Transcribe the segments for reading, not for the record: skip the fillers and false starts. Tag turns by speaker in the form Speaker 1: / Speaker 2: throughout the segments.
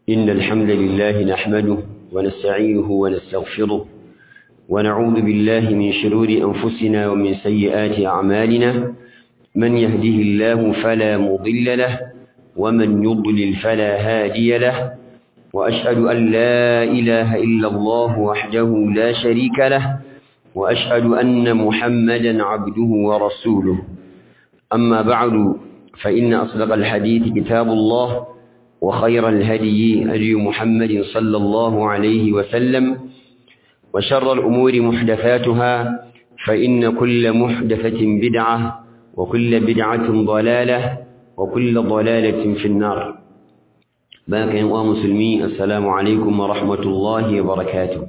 Speaker 1: إن الحمد لله نحمده ونستعينه ونستغفره ونعوذ بالله من شرور أنفسنا ومن سيئات أعمالنا من يهده الله فلا مضل له ومن يضلل فلا هادي له وأشهد أن لا إله إلا الله وحده لا شريك له وأشهد أن محمدا عبده ورسوله أما بعد فإن أصدق الحديث كتاب الله وخير الهدي هدي محمد صلى الله عليه وسلم وشر الأمور محدثاتها فإن كل محدثة بدعة وكل بدعة ضلالة وكل ضلالة في النار. باقي يا مسلمين، السلام عليكم ورحمة الله وبركاته.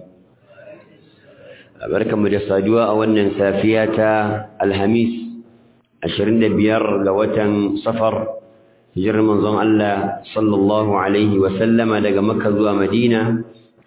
Speaker 1: بركة مجساجوا أولا سافية الهميس 25 لوتن صفر هجر منظم الله صلى الله عليه وسلم daga Makka zuwa Madina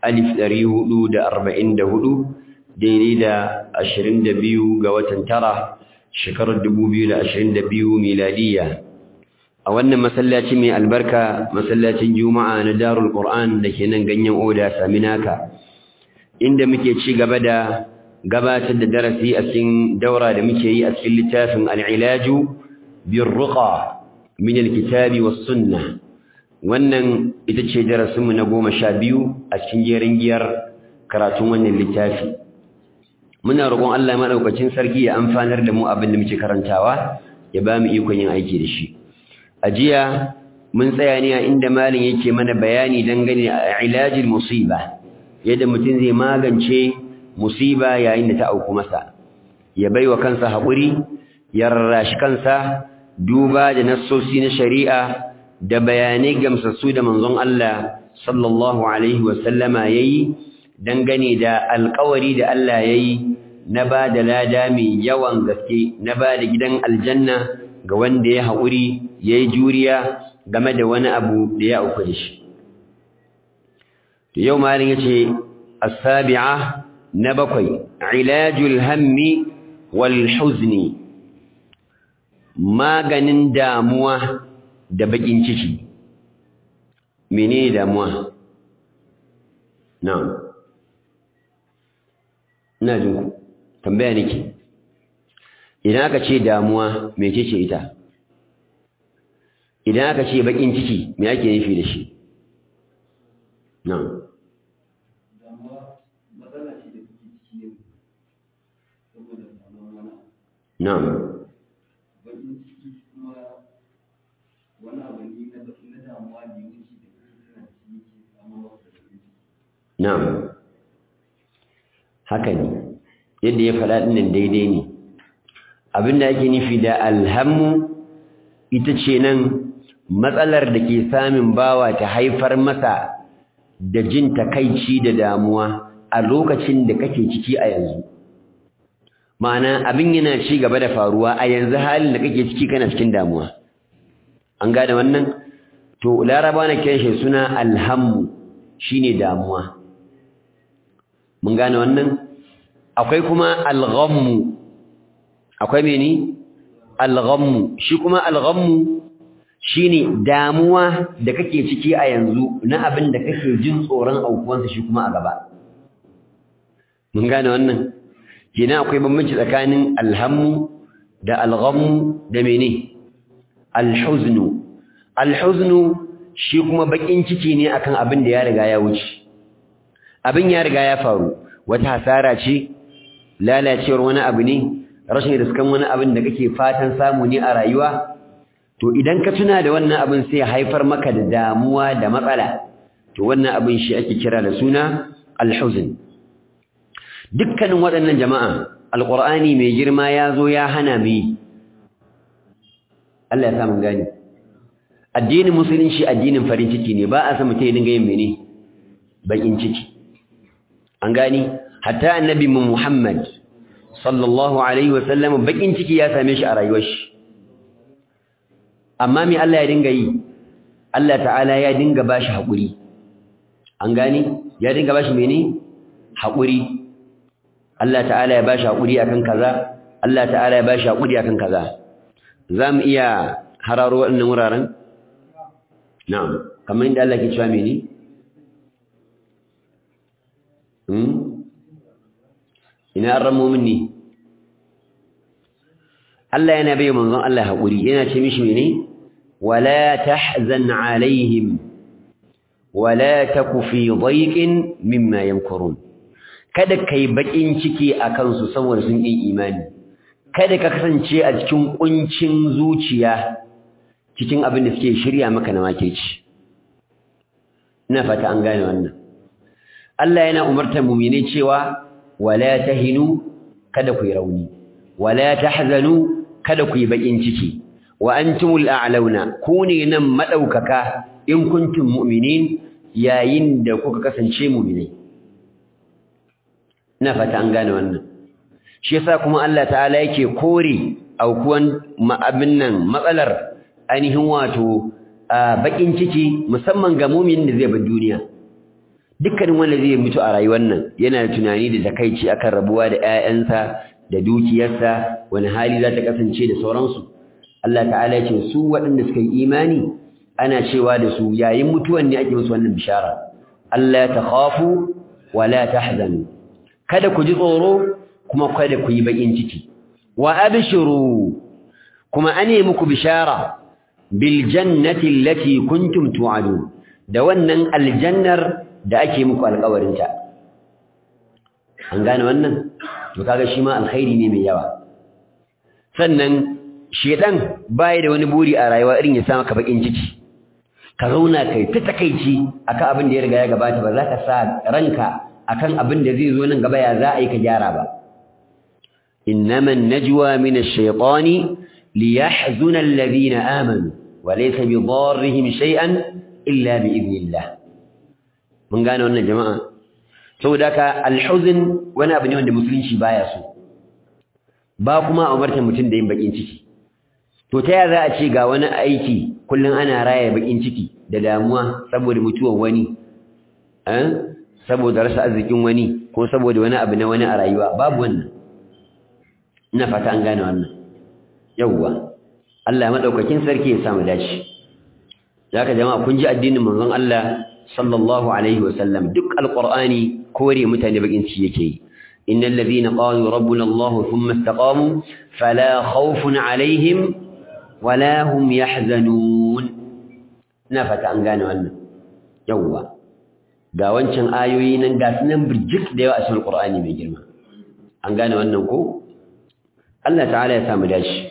Speaker 1: 1444 daidai da 22 ga watan tara shekarar 2022 miladiya. A wannan masallaci mai albarka, masallacin Juma'a na Darul Qur'an dake nan ganyen Oda Saminaka, inda muke ci gaba da gabatar da darasi a cikin daura da muke yi a cikin littafin Al-Ilaju bir-Ruqa min al-Kitabi was-Sunnah. Wannan ita ce darasin mu na 12 a cikin jerin giyar karatun wannan littafi. Muna roƙon Allah madaukakin sarki ya amfanar da mu abin da muke karantawa, ya ba mu ikon yin aiki da shi. A jiya mun tsaya ne a inda malin yake mana bayani dangane da ilajil musiba, yadda mutum zai magance musiba yayin da ta auku masa, ya baiwa kansa haƙuri, ya rarrashi kansa, duba da nassosi na shari'a da bayanai gamsassu da manzon Allah sallallahu alaihi wasallama yayi dangane da alƙawari da Allah yayi na ba da lada mai yawan gaske, na ba da gidan aljanna ga wanda ya haƙuri yayi juriya game da wani abu da ya auku da shi. To yau malin yace as-sabi'a na 7, ilajul hammi wal huzni, maganin damuwa da bakin ciki. Menene damuwa? Na'am, ina jin ku, tambaya nake. Idan aka ce damuwa, mece ce ita? Idan aka ce bakin ciki, me ake nufi da shi? Na'am. Na'am. Na'am. Haka ne. Yadda ya faɗa ɗinnan daidai ne. Abinda ake nufi da alhammu ita ce nan matsalar da ke samun bawa ta haifar masa da jin takaici da damuwa a lokacin da kake ciki a yanzu. Ma'ana abin yana ci gaba da faruwa a yanzu, halin da kake ciki kana cikin damuwa. An gane wannan? To Laraba na kiran shi suna alhammu, shine damuwa. Mun gane wannan? Akwai kuma alghammu. Akwai mene? Alghammu. Shi kuma alghammu shine damuwa da kake ciki a yanzu na abin da kake jin tsoron aukuwansa shi kuma a gaba. Mun gane wannan? Kenan akwai bambanci tsakanin alhammu da alghammu da mene? Alhuznu. Alhuznu shi kuma bakin ciki ne akan abin da ya riga ya wuce. Abin ya riga ya faru, wata hasara ce, lalacewar wani abu ne, rashin riskan wani abin da kake fatan samu ne a rayuwa. To idan ka tuna da wannan abin sai ya haifar maka da damuwa da matsala, to wannan abin shi ake kira da suna alhuzn. Dukkanin waɗannan jama'a, Alƙur'ani mai girma ya zo ya hana mu yi. Allah ya samu gani. Addinin musulunci addinin farin ciki ne, ba a san mutum ya dinga yin mene? Bakin ciki. An gani? Hatta annabi Muhammad sallallahu alaihi wa sallam bakin ciki ya same shi a rayuwar shi. Amma me Allah ya dinga yi? Allah ta'ala ya dinga bashi haƙuri. An gani? Ya dinga bashi mene? Haƙuri. Allah ta'ala ya bashi haƙuri akan kaza, Allah ta'ala ya bashi haƙuri akan kaza. Zamu iya hararo waɗannan wuraren? Na'am, kamar inda Allah ke cewa mene? ina arramu minni Allah yana bai manzon Allah haƙuri yana ce mishi mene wala tahzan alaihim wala taku fi dhayqin mimma yamkurun kada kai bakin ciki akan su saboda sun yi imani kada ka kasance a cikin kuncin zuciya cikin abin da suke shirya maka na makeci ina fata an gane wannan Allah yana umartar mu'mini cewa wala tahinu kada ku yi rauni wala tahzanu kada ku yi bakin ciki wa antumul a'launa ku ne nan madaukaka in kuntum mu'minin yayin da kuka kasance mu'minai ina fata an gane wannan shi yasa kuma Allah ta'ala yake kore aukuwan abin nan matsalar ainihin wato bakin ciki musamman ga mu'minin da zai bar duniya dukkanin wanda zai mutu a rayuwar nan yana da tunani da takeici akan rabuwa da ƴaƴansa da dukiyarsa wani hali za ta kasance da sauransu Allah ta'ala ya ce su waɗanda suka yi imani ana cewa da su yayin mutuwan ne ake musu wannan bishara Allah ta khafu wala tahzanu kada ku ji tsoro kuma kada ku yi bakin ciki wa abshiru kuma ane muku bishara bil jannati allati kuntum tu'adun da wannan aljannar da ake muku alƙawarin ta an gane wannan to kaga shi ma alkhairi ne mai yawa sannan shedan bai da wani buri a rayuwa irin ya sa maka bakin ciki ka zauna kai ta takeici akan abin da ya riga ya gabata ba za ka sa ranka akan abin da zai zo nan gaba ya za a yi ka gyara ba innama najwa min ash-shaytani liyahzuna alladhina amanu wa laysa bidarrihim shay'an illa bi idnillah mun gane wannan jama'a saboda ka alhuzn wani abu ne wanda musulunci baya so ba kuma umartar mutum da yin bakin ciki to ta yaya za a ce ga wani aiki kullun ana raya bakin ciki da damuwa saboda mutuwar wani saboda rasa arzikin wani ko saboda wani abu na wani a rayuwa babu wannan ina fata an gane wannan yawwa Allah madaukakin sarki ya samu dace zaka jama'a kun ji addinin manzon Allah sallallahu alaihi wasallam duk alqur'ani kore mutane bakin ciki yake yi innal ladhina qalu rabbuna Allah thumma istaqamu fala khawfun alaihim wala hum yahzanun ina fata an gane wannan yawwa ga wancan ayoyi nan ga sunan birjik da yawa a cikin Qur'ani mai girma an gane wannan ko Allah ta'ala ya samu dashi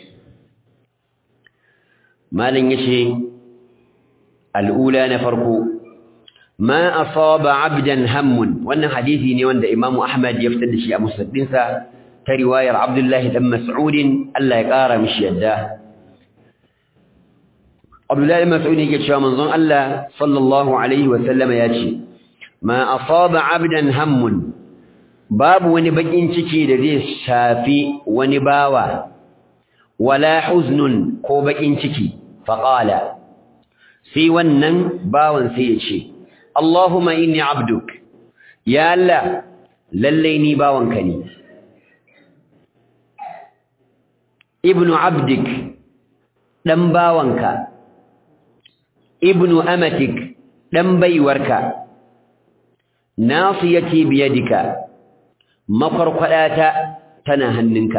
Speaker 1: malan yace al'ula na farko ma asaba 'abdan hammun wannan hadisi ne wanda Imam Ahmad ya fitar da shi a musnadinsa ta riwayar Abdullah ibn Mas'ud Allah ya kara mishi yadda Abdullah ibn Mas'ud yake cewa manzon Allah sallallahu alaihi wa sallama yace ma asaba 'abdan hammun babu wani bakin ciki da zai shafi wani bawa wala huznun ko bakin ciki faqala sai wannan bawan sai ya ce Allahumma inni 'abduk ya Allah lalle ni bawanka ne ibnu 'abdik dan bawanka ibnu amatik dan baiwarka nasiyati biyadika makwarkwadata tana hannunka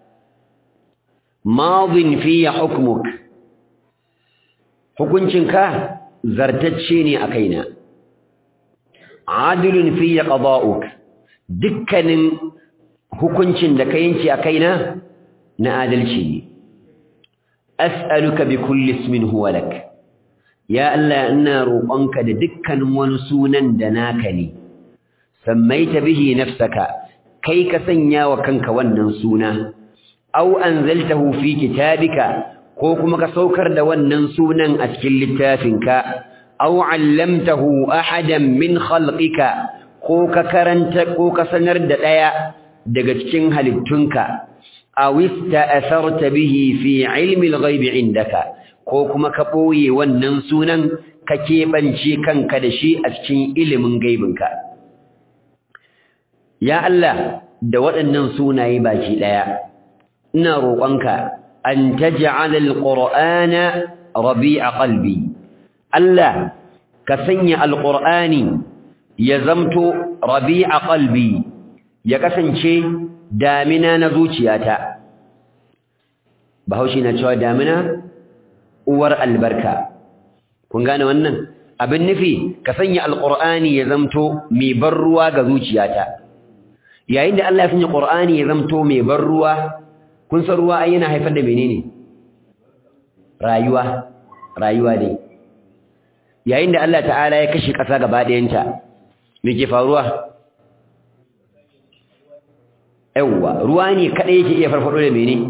Speaker 1: madin fi hukmuk hukuncinka zartacce ne a kaina adilun fi qada'uk dukkanin hukuncin da ka yanke a kaina na adalci ne as'aluka bi kulli ismin huwa lak ya Allah ina roƙonka da dukkanin wani sunan da naka ne sammaita bihi nafsaka kai ka sanya wa kanka wannan suna aw anzaltahu fi kitabika ko kuma ka saukar da wannan sunan a cikin littafinka aw 'allamtahu ahadan min khalqika ko ka karanta ko ka sanar da daya daga cikin halittunka aw ista'atharta bihi fi 'ilmi al-ghaib 'indaka ko kuma ka boye wannan sunan ka keɓance kanka da shi a cikin ilimin gaibinka ya Allah da waɗannan sunaye baki daya ina roƙonka an taj'al al-qur'ana rabi'a qalbi Allah ka sanya al-qur'ani ya zamto rabi'a qalbi ya kasance damina na zuciyata. Bahaushe na cewa damina uwar albarka. Kun gane wannan? Abin nufi ka sanya alqur'ani ya zamto mai bar ruwa ga zuciyata. Yayin da Allah ya sanya qur'ani ya zamto mai bar ruwa, kun san ruwa ai yana haifar da menene? Rayuwa ne. Yayin da Allah ta'ala ya kashe ƙasa gaba ɗayanta, me ke faruwa? Yawwa, ruwa ne kaɗai yake iya farfaɗo da mene?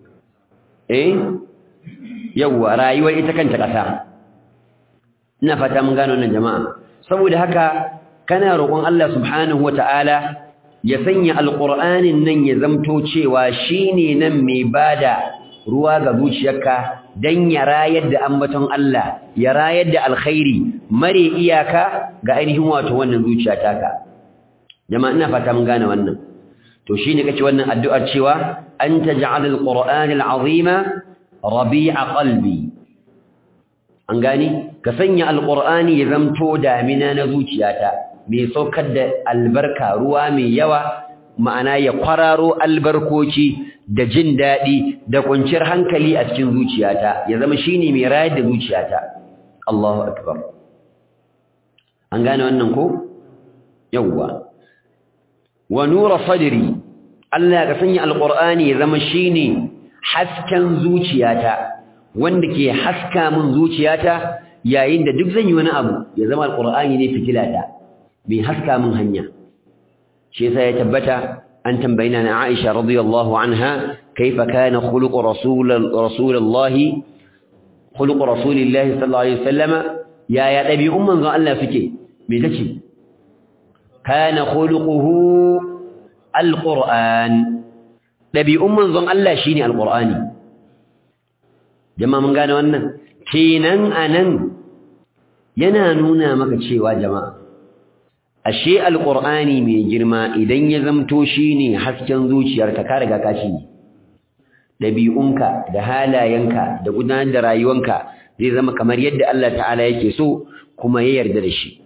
Speaker 1: Yawwa, rayuwar ita kanta ƙasa. Ina fata mun gano wannan jama'a. Saboda haka kana roƙon Allah subhanahu wata'ala ya sanya alqur'anin nan ya zamto cewa shine nan mai bada ruwa ga zuciyarka dan ya rayar da ambaton Allah, ya rayar da alkhairi mare iyaka ga ainihin wato wannan zuciya taka. Jama'a ina fata mun gane wannan. To shine kace wannan addu'ar cewa anta ja'alal qur'anal azima rabi'a qalbi. An gani ka sanya alqur'ani ya zamto damina na zuciyata, mai saukar da albarka, ruwa mai yawa, ma'ana ya kwararo albarkoci da jin daɗi da kwanciyar hankali a cikin zuciyata, ya zama shine mai rayar da zuciyata. Allahu akbar. An gane wannan ko? Yawwa. Wa nura sadri, Allah ka sanya alqur'ani ya zama shine hasken zuciyata, wanda ke haska min zuciyata yayin da duk zan yi wani abu, ya zama alqur'ani ne fitilata, mai haska min hanya. Shi yasa ya tabbata an tambayina na Aisha radiyallahu anha kaifa kana khuluq rasulillahi sallallahu alaihi wasallam, ya dabi'un manzon Allah suke. Me tace? Kana khuluquhu alquran, dabi'un manzon Allah shine alqurani. Jama'a mun gane wannan. Kenan anan yana nuna maka cewa jama'a ashe alqur'ani mai girma idan ya zamto shine hasken zuciyarka, ka riga ka ci dabi'unka da halayenka da gudanar da rayuwanka zai zama kamar yadda Allah ta'ala yake so kuma ya yarda da shi.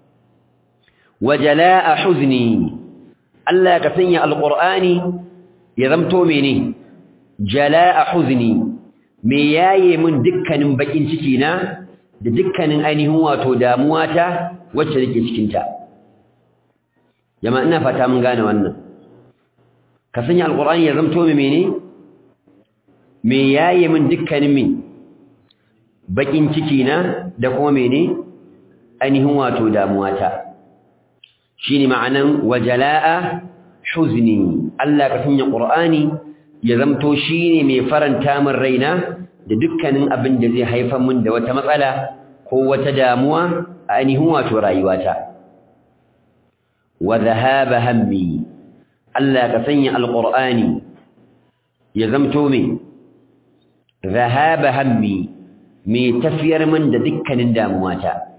Speaker 1: Wajala'a huzni, Allah ka sanya alqur'ani ya zamto mene? Jala'a huzni, me yaye min dukkanin bakin ciki na da dukkanin ainihin wato damuwata wacce nake cikin ta. Jama'a ina fata mun gane wannan. Ka sanya alqur'ani ya zamto mene? Me yaye min dukkanin bakin ciki na da kuma mene? Ainihin wato damuwata. Shine ma'anan wajala'a huzni, Allah ka sanya qur'ani ya zamto shine mai faranta min raina da dukkanin abin da zai haifar min da wata matsala ko wata damuwa a ainihin wato rayuwata. Wa dhahaba hammi, Allah ka sanya alqur'ani ya zamto me dhahaba hammi, mai tafiyar min da dukkanin damuwata.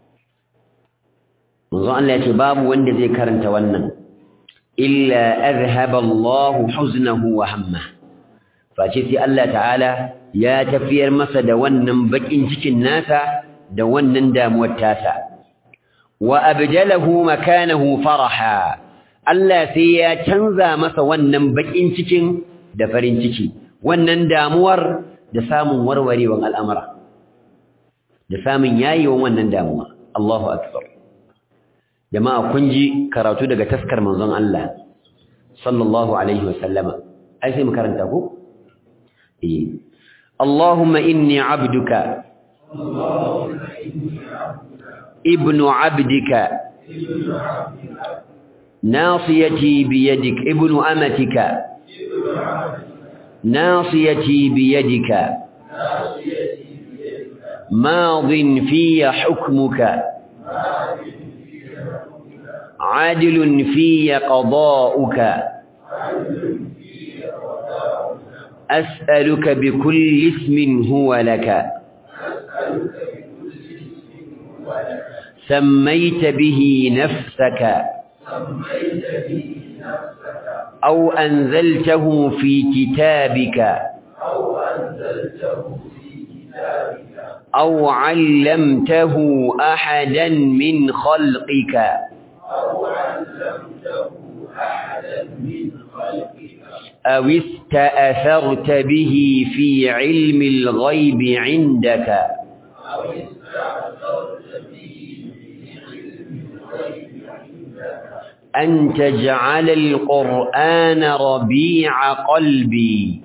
Speaker 1: Manzo Allah ya ce babu wanda zai karanta wannan illa azhaba Allahu huznahu wa hamma, face sai Allah ta'ala ya tafiyar masa da wannan bakin cikin nasa da wannan damuwar tasa. Wa abdalahu makanahu faraha, Allah sai ya canza masa wannan bakin cikin da farin ciki, wannan damuwar da samun warwarewan al'amura, da samun yayewan wannan damuwa. Allahu akbar. Jama'a kun ji karatu daga taskar manzon Allah sallallahu alaihi wasallama. Ai sai mu karanta ko? Allahumma inni abduka ibnu abdika nasiyati biyadik ibnu amatika nasiyati biyadika madin fiya hukmuka عادل في قضاؤك أسألك بكل اسم هو لك سميت به نفسك أو أنزلته في كتابك أو علمته أحدا من خلقك أو استأثرت به في علم الغيب عندك أن تجعل القرآن ربيع قلبي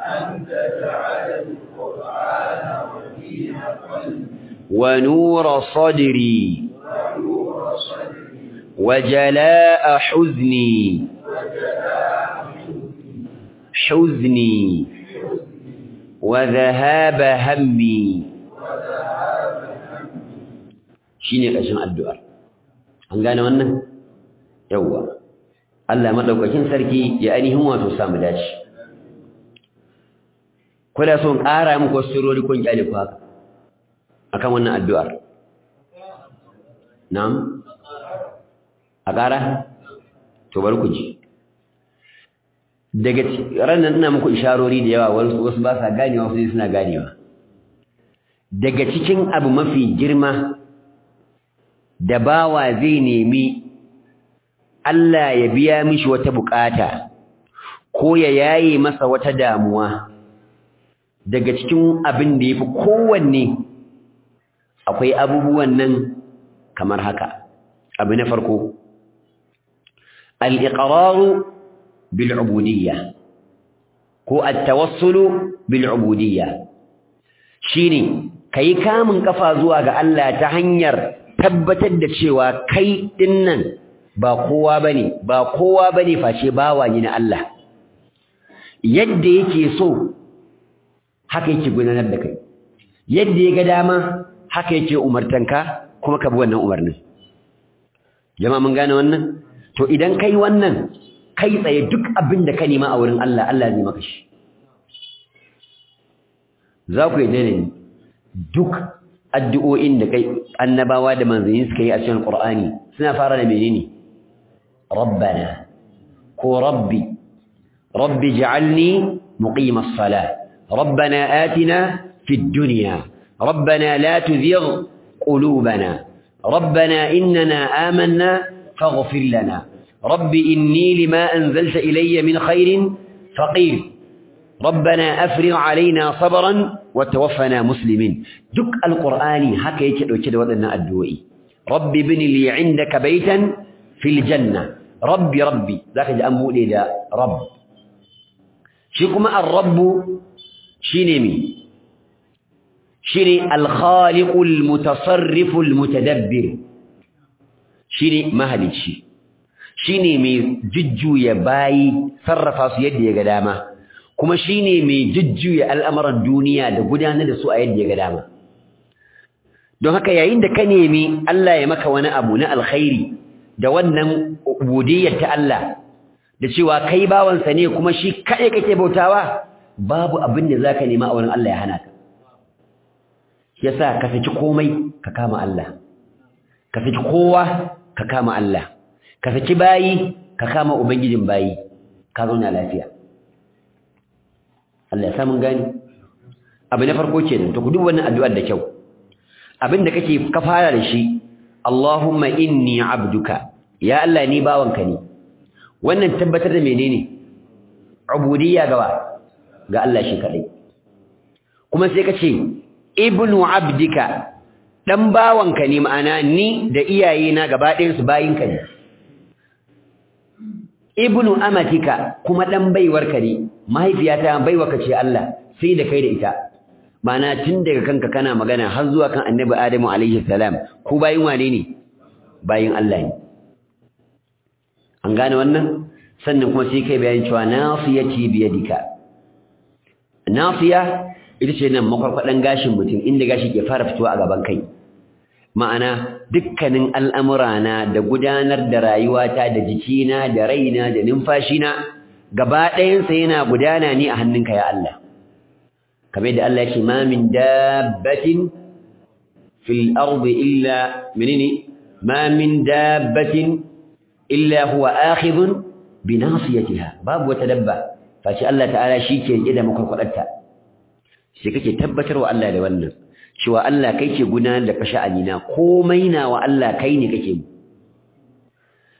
Speaker 1: ونور صدري وجلاء حزني وذهاب همي shine ƙarshen addu'ar an gane wannan yawa Allah madaukakin sarki ya ainihin wato samu dace kuna son ƙara muku sirrori kun kyale ku haka akan wannan addu'ar na'am a ƙara to bari ku ji daga ranan ina muku isharori da yawa wasu ba sa ganewa wasu suna ganewa daga cikin abu mafi girma da bawa zai nemi Allah ya biya mishi wata bukata ko ya yaye masa wata damuwa daga cikin abin da yafi kowanne akwai abubuwan nan kamar haka abu na farko al-iqraru bil ubudiyya ko at-tawassulu bil ubudiyya shine kai kamun kafa zuwa ga Allah ta hanyar tabbatar da cewa kai dinnan ba kowa bane face bawa ne na Allah yadda yake so haka yake gudanar da kai yadda ya ga dama haka yake umartanka kuma ka bi wannan umarnin jama'a mun gane wannan to idan kai wannan kai tsaye duk abin da ka nema a wurin Allah Allah zai maka shi za ku yi ne duk addu'o'in da kai annabawa da manzanni suka yi a cikin Qur'ani suna fara da menene rabbana ko rabbi ij'alni muqimas salah rabbana atina fid dunya rabbana la tuzigh qulubana rabbana innana amanna faghfir lana rabbi inni lima anzalta ilayya min khairin faqir ربنا أفرغ علينا صبرا وتوفنا مسلمين دك القرآن حكى يكدو كده وضعنا الدوئي رب ابن لي عندك بيتا في الجنة ربي ذاك جأمو لي دا رب شكما الرب شيني شيني الخالق المتصرف المتدبر شيني مهلي شيني مي ججو يباي صرفا سيدي يا قدامه kuma shine mai jujjuya al'amuran duniya da gudanar da su a yadda ya ga dama don haka yayin da ka nemi Allah ya maka wani abu na alkhairi da wannan ubudiyyar ta Allah da cewa kai bawansa ne kuma shi kai kake bautawa babu abin da zaka nema a wurin Allah ya hana ka yasa ka saki komai ka kama Allah ka saki kowa ka kama Allah ka saki bayi ka kama ubangijin bayi ka zauna lafiya Allah ya samu gani abu na farko kenan to ku duk wannan addu'ar da kyau abinda kake ka fara da shi Allahumma inni abduka ya Allah ni bawanka ne wannan tabbatar da menene ubudiyya ga Allah shi kadai kuma sai kace ibnu abdika dan bawanka ne ma'ana ni da iyayena gaba ɗayan su bayinka ne ibnu amatika kuma dan baiwarka ne mahaifiyata baiwarka ce Allah sai da kai da ita ma'ana tun daga kanka kana magana har zuwa kan annabi Adamu alaihi salam ku bayin wane ne bayin Allah ne an gane wannan sannan kuma sai kai bayanin cewa nasiyati biyadika nasiya ita ce nan makwarkwadan gashin mutum inda gashi ke fara fitowa a gaban kai ma'ana dukkanin al'amurana da gudanar da rayuwata da jikina da raina da numfashina gaba ɗayansa yana gudana ne a hannunka ya Allah kamar da Allah ya ce ma min dabbatin fil ardi illa menene ma min dabbatin illa huwa akhidhun bi nasiyatiha babu wata dabba face Allah ta'ala shi ke rike da makwarkwadarta sai kake tabbatarwa Allah da wannan cewa Allah kai ke gudanar da sha'anina komai nawa Allah kai ne kake mu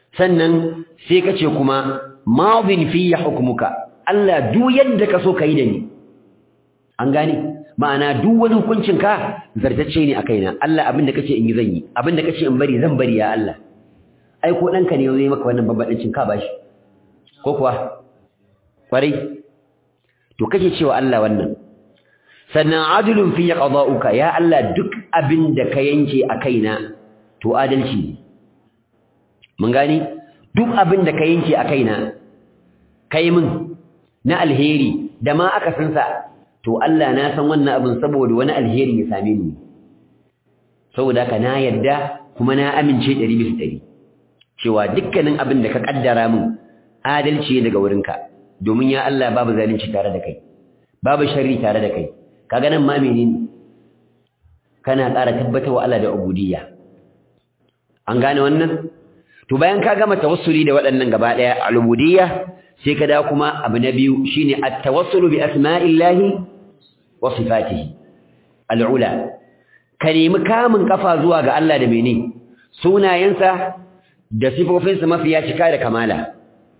Speaker 1: sannan sai kace kuma madin fi hukmuka Allah duk yadda ka so kai da ni an gane ma'ana duk wani hukuncin ka zartacce ne a kaina Allah abinda kace in yi zan yi abinda kace in bari zan bari ya Allah ai ko danka ne yayi maka wannan babbadancin ka bashi ko kuwa kwarai to kake cewa Allah wannan sannan adlun fi qada'uka ya Allah duk abinda ka yanke a kaina to adalci ne mun gani duk abinda ka yanke a kaina kai min na alheri da ma aka san sa to Allah na san wannan abin saboda wani alheri ya same ni saboda ka na yadda kuma na amince 100% cewa dukkanin abin da ka kaddara min adalci ne daga wurinka domin ya Allah babu zalunci tare da kai babu sharri tare da kai kaga nan ma menene kana ƙara tabbatarwa Allah da ubudiyya an gane wannan to bayan ka gama tawassuli da waɗannan gaba ɗaya al-ubudiyya sai ka da kuma abu na biyu shine at-tawassulu bi asma'illahi wa sifatihi al-ula ka nemi kamun kafa zuwa ga Allah da mene sunayensa da sifofinsa mafiya cika da kamala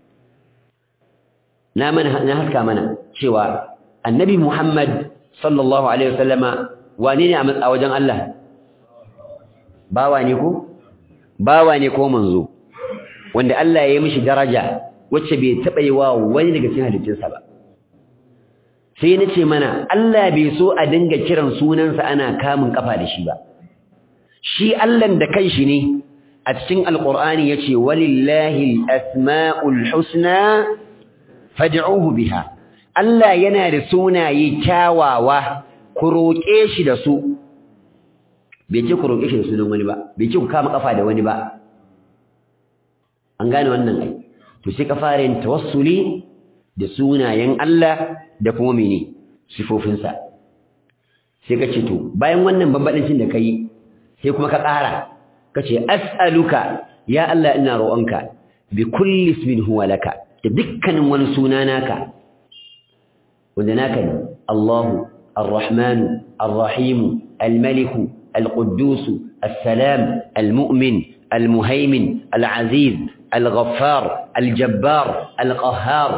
Speaker 1: na haska mana cewa annabi Muhammad sallallahu alaihi wasallama wane ne a wajen Allah bawa ne ko manzo wanda Allah ya yi mishi daraja wacce bai taɓa yi wa wani daga cikin halittunsa ba sai na ce mana Allah bai so a dinga kiran sunansa ana kamun kafa da shi ba shi Allahn da kanshi ne a cikin alqur'ani yace walillahi alasmaul husna fad'uhu biha Allah yana da sunaye kyawawa ku roƙe shi da su bai ce ku roƙe shi da sunan wani ba bai ce ku kama kafa da wani ba an gane wannan ai to sai ka fara yin tawassuli da sunayen Allah da kuma mene sifofinsa sai ka ce to bayan wannan babbadancin da kai sai kuma ka ƙara kace as'aluka ya Allah ina roƙonka bi kulli ismin huwa laka da dukkanin wani suna naka wanda naka ne Allahu Ar-Rahman Ar-Rahim Al-Malik Al-Quddus As-Salam Al-Mu'min Al-Muhaymin Al-Aziz Al-Ghaffar Al-Jabbar Al-Qahhar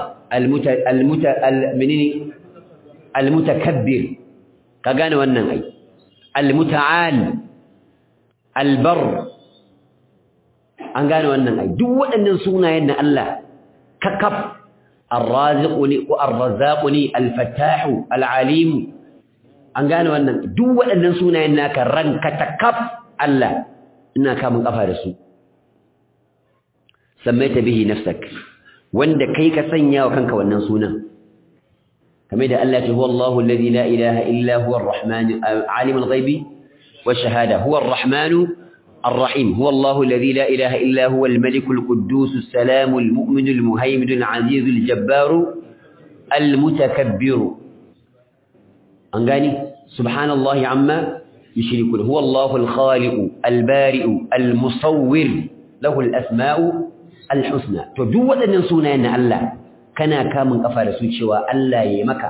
Speaker 1: Al-Mutakabbir ka gane wannan ai Al-Muta'al Al-Barr an gane wannan ai duk waɗannan sunayen na Allah kakaf Ar-Raziquni wa Ar-Razzaquni Al-Fattahu Al-Alim an gane wannan duk waɗannan sunayen naka ranka takaf Allah ina kamun kafa da su sammaita bihi nafsak wanda kai ka sanya wa kanka wannan sunan kamar da Allah ya ce huwa Allahu alladhi la ilaha illa huwa ar-rahman alimul ghaibi wash-shahada huwa ar-rahman الرحيم هو الله الذي لا إله إلا هو الملك القدوس السلام المؤمن المهيمن العزيز الجبار المتكبر أنغاني سبحان الله عما يشركون هو الله الخالق البارئ المصور له الأسماء الحسنى تدوة ننسونا أن الله كان كامن قفار سوچوا الله يمكا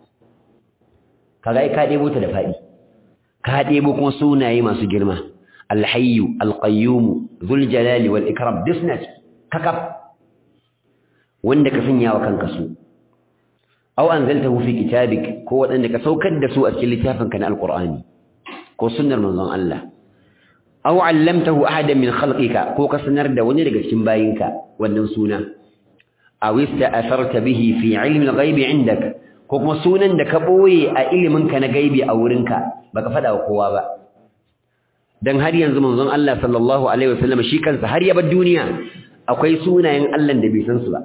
Speaker 1: كغاية كاديبو تدفائي كاديبو كونسونا يما سجرما الحي القيوم ذو الجلال والإكرام دسنت ككب وندك سنيا وكان كسو أو أنزلته في كتابك كو أنك سو كدسو أسكلتافا كان القرآن كو سنر من ظن الله أو علمته أحدا من خلقك كو كسنر دا وندك سنباينك وننسونا أو استأثرت به في علم الغيب عندك كو مسونا دكبوي أئلمنك نغيبي أورنك بك فدا وقوابا dan har yanzu manzon Allah sallallahu alaihi wasallam shi kansa har ya bar duniya akwai sunayen Allah da bai san su ba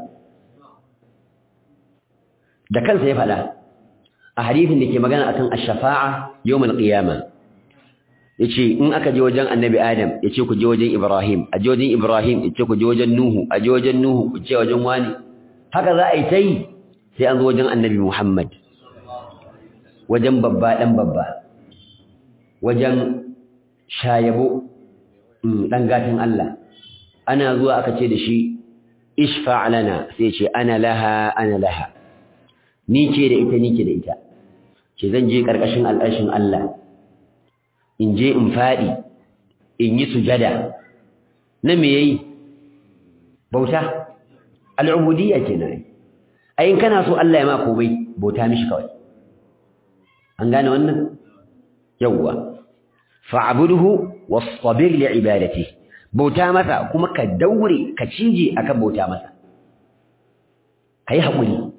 Speaker 1: da kansa ya fada a hadisin da ke magana akan ash-shafa'a yawm al-qiyamah yace in aka je wajen annabi Adam yace ku je wajen Ibrahim a je wajen Ibrahim yace ku je wajen Nuhu a je wajen Nuhu ku je wajen wani haka za a yi tai sai an zo wajen annabi Muhammad wajen babba dan babba wajen shayabo dan gatin Allah ana zuwa aka ce da shi ishfa lana sai ce ana laha ni ce da ita ni ce da ita ce zan je karkashin al'arshin Allah in je in fadi in yi sujada na me yayi bauta al'ubudiyya kenan ai in kana so Allah ya ma komai bauta mishi kawai an gane wannan yawwa fa'budhu wastabir li'ibadatihi bauta masa kuma ka daure ka cije akan bauta masa kai hakuri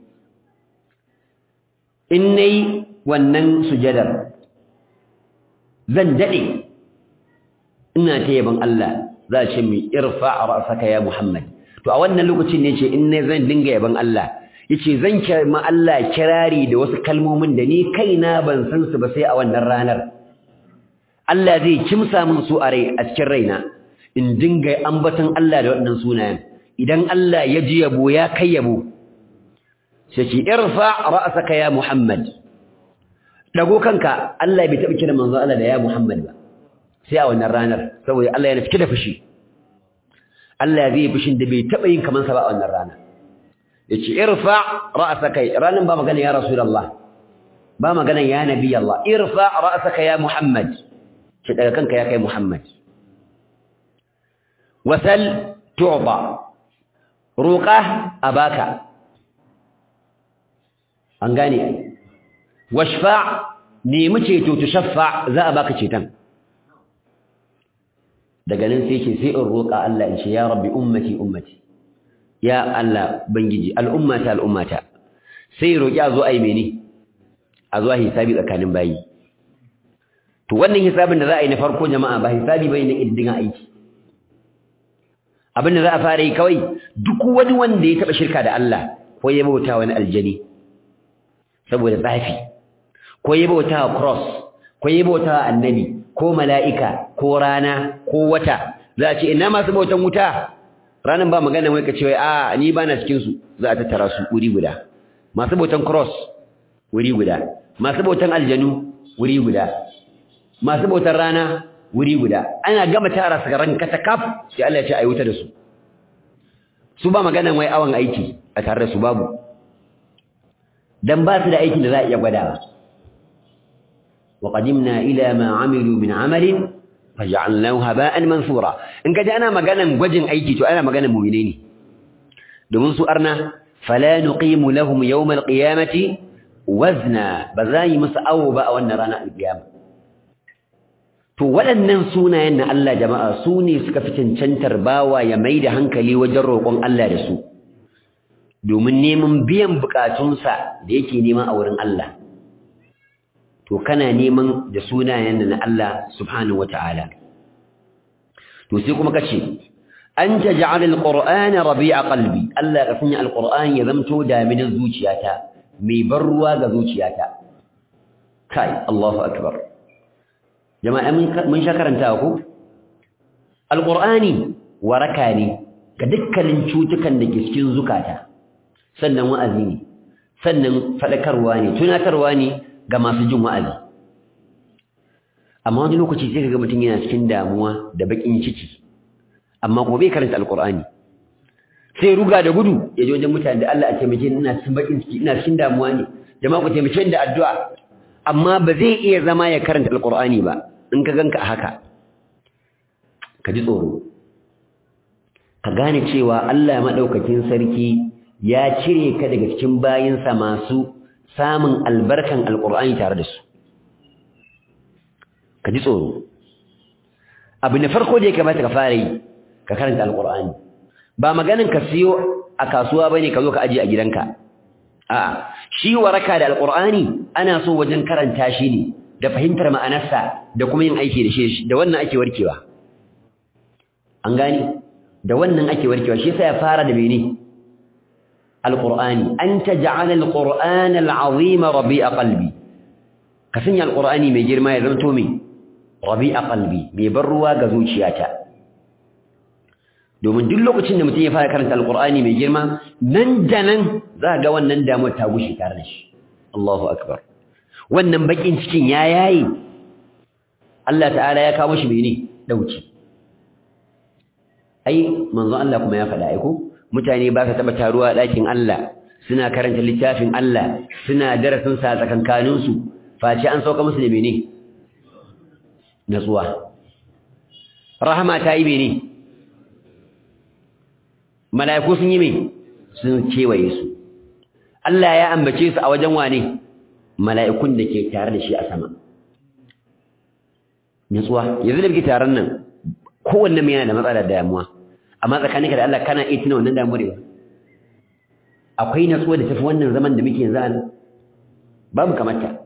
Speaker 1: in nayi wannan sujadar zan dade ina ta yaban Allah za a ce mi irfa ra'saka ya Muhammad to a wannan lokacin ne ce in ne zan dinga yaban Allah yace zan ma Allah kirari da wasu kalmomin da ni kaina ban san su ba sai a wannan ranar Allah zai kimsa min su a cikin raina in dinga ambaton Allah da waɗannan sunayen idan Allah ya ji yabo ya kai yabo sai ce irfa ra'saka ya Muhammad dago kanka Allah bai taɓa kira manzo Allah da ya Muhammad ba sai a wannan ranar saboda Allah yana cike da fushi Allah zai fushin da bai taɓa yin kaman sa ba a wannan rana yace irfa ra'saka ranan ba magana ya rasulullah ba magana ya nabi Allah irfa ra'saka ya Muhammad ce daga kanka ya kai Muhammad wasal tu'ba ruqa abaka an gane washfa nemi ceto tushaffa za a baka ceton daga nan sai ce sai in roƙa Allah in ce ya rabbi ummati ya Allah bangiji al'ummata sai roƙi a zo ai mene a zo hisabi tsakanin bayi to wannan hisabin da za a yi na farko jama'a ba hisabi bane na kiddigan aiki abin da za a fara yi kawai duk wani wanda ya taba shirka da Allah ko ya bauta wani aljani saboda tsafi ko ya bauta cross ko ya bauta annabi ko mala'ika ko rana ko wata za a ce ina masu bautan wuta ranan ba magana wai ka ce wai a ni ba na cikin su za a tattara su wuri guda masu bautan cross wuri guda masu bautan aljanu wuri guda masu bautan rana wuri guda ana gama tara su garan katakaf sai Allah ya ce ayi wuta da su su ba magana wai awan aiki a tare da su babu dan ba su da aikin da za a iya gwadawa وقدمنا إلى ما عملوا من عمل فجعلناه هباء منثورا إن كان أنا مجانا وجن أيتي أنا مجانا مؤمنين دومن سؤرنا فلا نقيم لهم يوم القيامة وزنا بزاي مسأوبة أو النرانا القيامة ولن ننسونا أن الله جماعة سوني سكفتن شنتر باوا يميد هنكلي وجروا الله رسول دومن نيمن بيان بكاتونسا ديكي نيما أورن الله to kana neman da sunayen na Allah subhanahu wataala to sai kuma kace anta ja'al alqur'ana rabi'a qalbi Allah ka sanya alqur'ani ya zamto daminin zuciyata mai barruwa ga zuciyata kai Allahu akbar jama'a mun sha karanta ku alqur'ani waraka ne ga dukkanin cutukan da ke cikin zukata sannan wa'azi ne sannan fadakarwa ne tunatarwa ne ga masu jin wa'azi amma wani lokaci sai kaga mutum yana cikin damuwa da bakin ciki amma kuma bai karanta alqur'ani sai ruga da gudu ya je wajen mutane da Allah a taimake ni ina cikin bakin ciki ina cikin damuwa ne jama'a ku taimake ni da addu'a amma ba zai iya zama ya karanta alqur'ani ba in ka ganka a haka ka ji tsoro ka gane cewa Allah madaukakin sarki ya cire ka daga cikin bayinsa masu samun albarkan alqur'ani tare da su ka ji tsoro abu na farko da ya kamata ka fara yi ka karanta alqur'ani ba maganin ka siyo a kasuwa bane ka zo ka aje a gidanka a'a shi waraka da alqur'ani ana so wajen karanta shi ne da fahimtar ma'anarsa da kuma yin aiki da shi da wannan ake warkewa an gani da wannan ake warkewa shi yasa ya fara da mene القرآن أنت جعل القرآن العظيم ربيع قلبي كسني القرآن ميجر ما يزمتومي ربيع قلبي ميبروا غزوشياتا domin duk lokacin da mutum ya fara karanta alqur'ani mai girma nan da nan za ga wannan damuwar ta gushe tare da shi Allahu akbar wannan bakin cikin ya yayi Allah ta'ala ya kawo shi mene dauki ai manzo Allah kuma ya faɗa ai ko mutane ba su taba taruwa a ɗakin Allah suna karanta littafin Allah suna darasin sa tsakankanin su face an sauka musu da mene natsuwa rahama ta yi mene mala'iku sun yi me sun kewaye su Allah ya ambace su a wajen wane mala'ikun da ke tare da shi a sama nutsuwa yanzu da kike taron nan kowanne mai yana da matsala da damuwa amma tsakaninka da Allah kana iya tuna wannan damuwar ba akwai nutsuwa da tafi wannan zaman da muke yanzu a nan babu kamata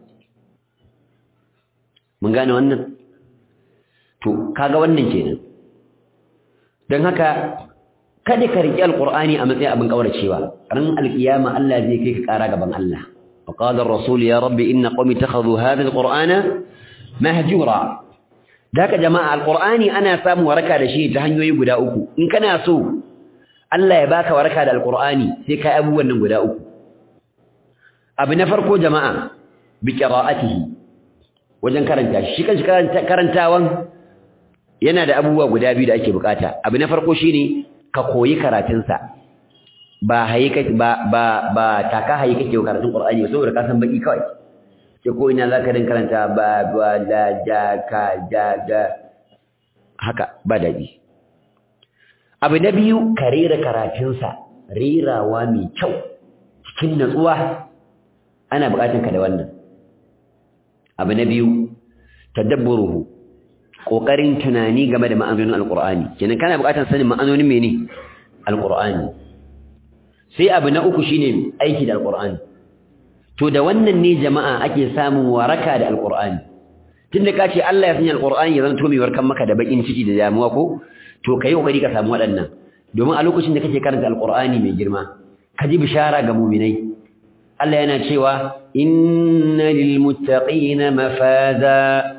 Speaker 1: mun gane wannan to kaga wannan kenan dan haka kada ka riƙe alqur'ani a matsayin abin kauracewa ran alqiyama Allah zai kai ka ƙara gaban Allah wa qala ar-rasul ya rabbi inna qawmi takhadhu hadha alqur'ana mahjura daka jama'a alqur'ani ana samu waraka da shi ta hanyoyi guda uku in kana so Allah ya baka waraka da alqur'ani sai kai abubuwan nan guda uku abu na farko jama'a bi qira'atihi wajen karanta shi kanshi karantawan yana da abubuwa guda biyu da ake bukata abu na farko shine ka koyi karatunsa ba hayi ba taka hayi kake karatun Qur'ani ba saboda ka san baki kawai sai ko ina zaka din karanta ba la ja ka ja da haka ba dadi abu na biyu ka rera karatunsa rerawa mai kyau cikin natsuwa ana bukatun ka da wannan abu na biyu tadabburuhu kokarin tunani game da ma'anonin alqur'ani kenan kana buƙatar sanin ma'anonin mene alqur'ani sai abu na uku shine aiki da alqur'ani to da wannan ne jama'a ake samun waraka da alqur'ani tunda kace Allah ya sanya alqur'ani ya zanto mai warkan maka da bakin ciki da damuwa ko to kai kokari ka samu waɗannan domin a lokacin da kake karanta alqur'ani mai girma ka ji bishara ga mu'minai Allah yana cewa innal muttaqina mafaza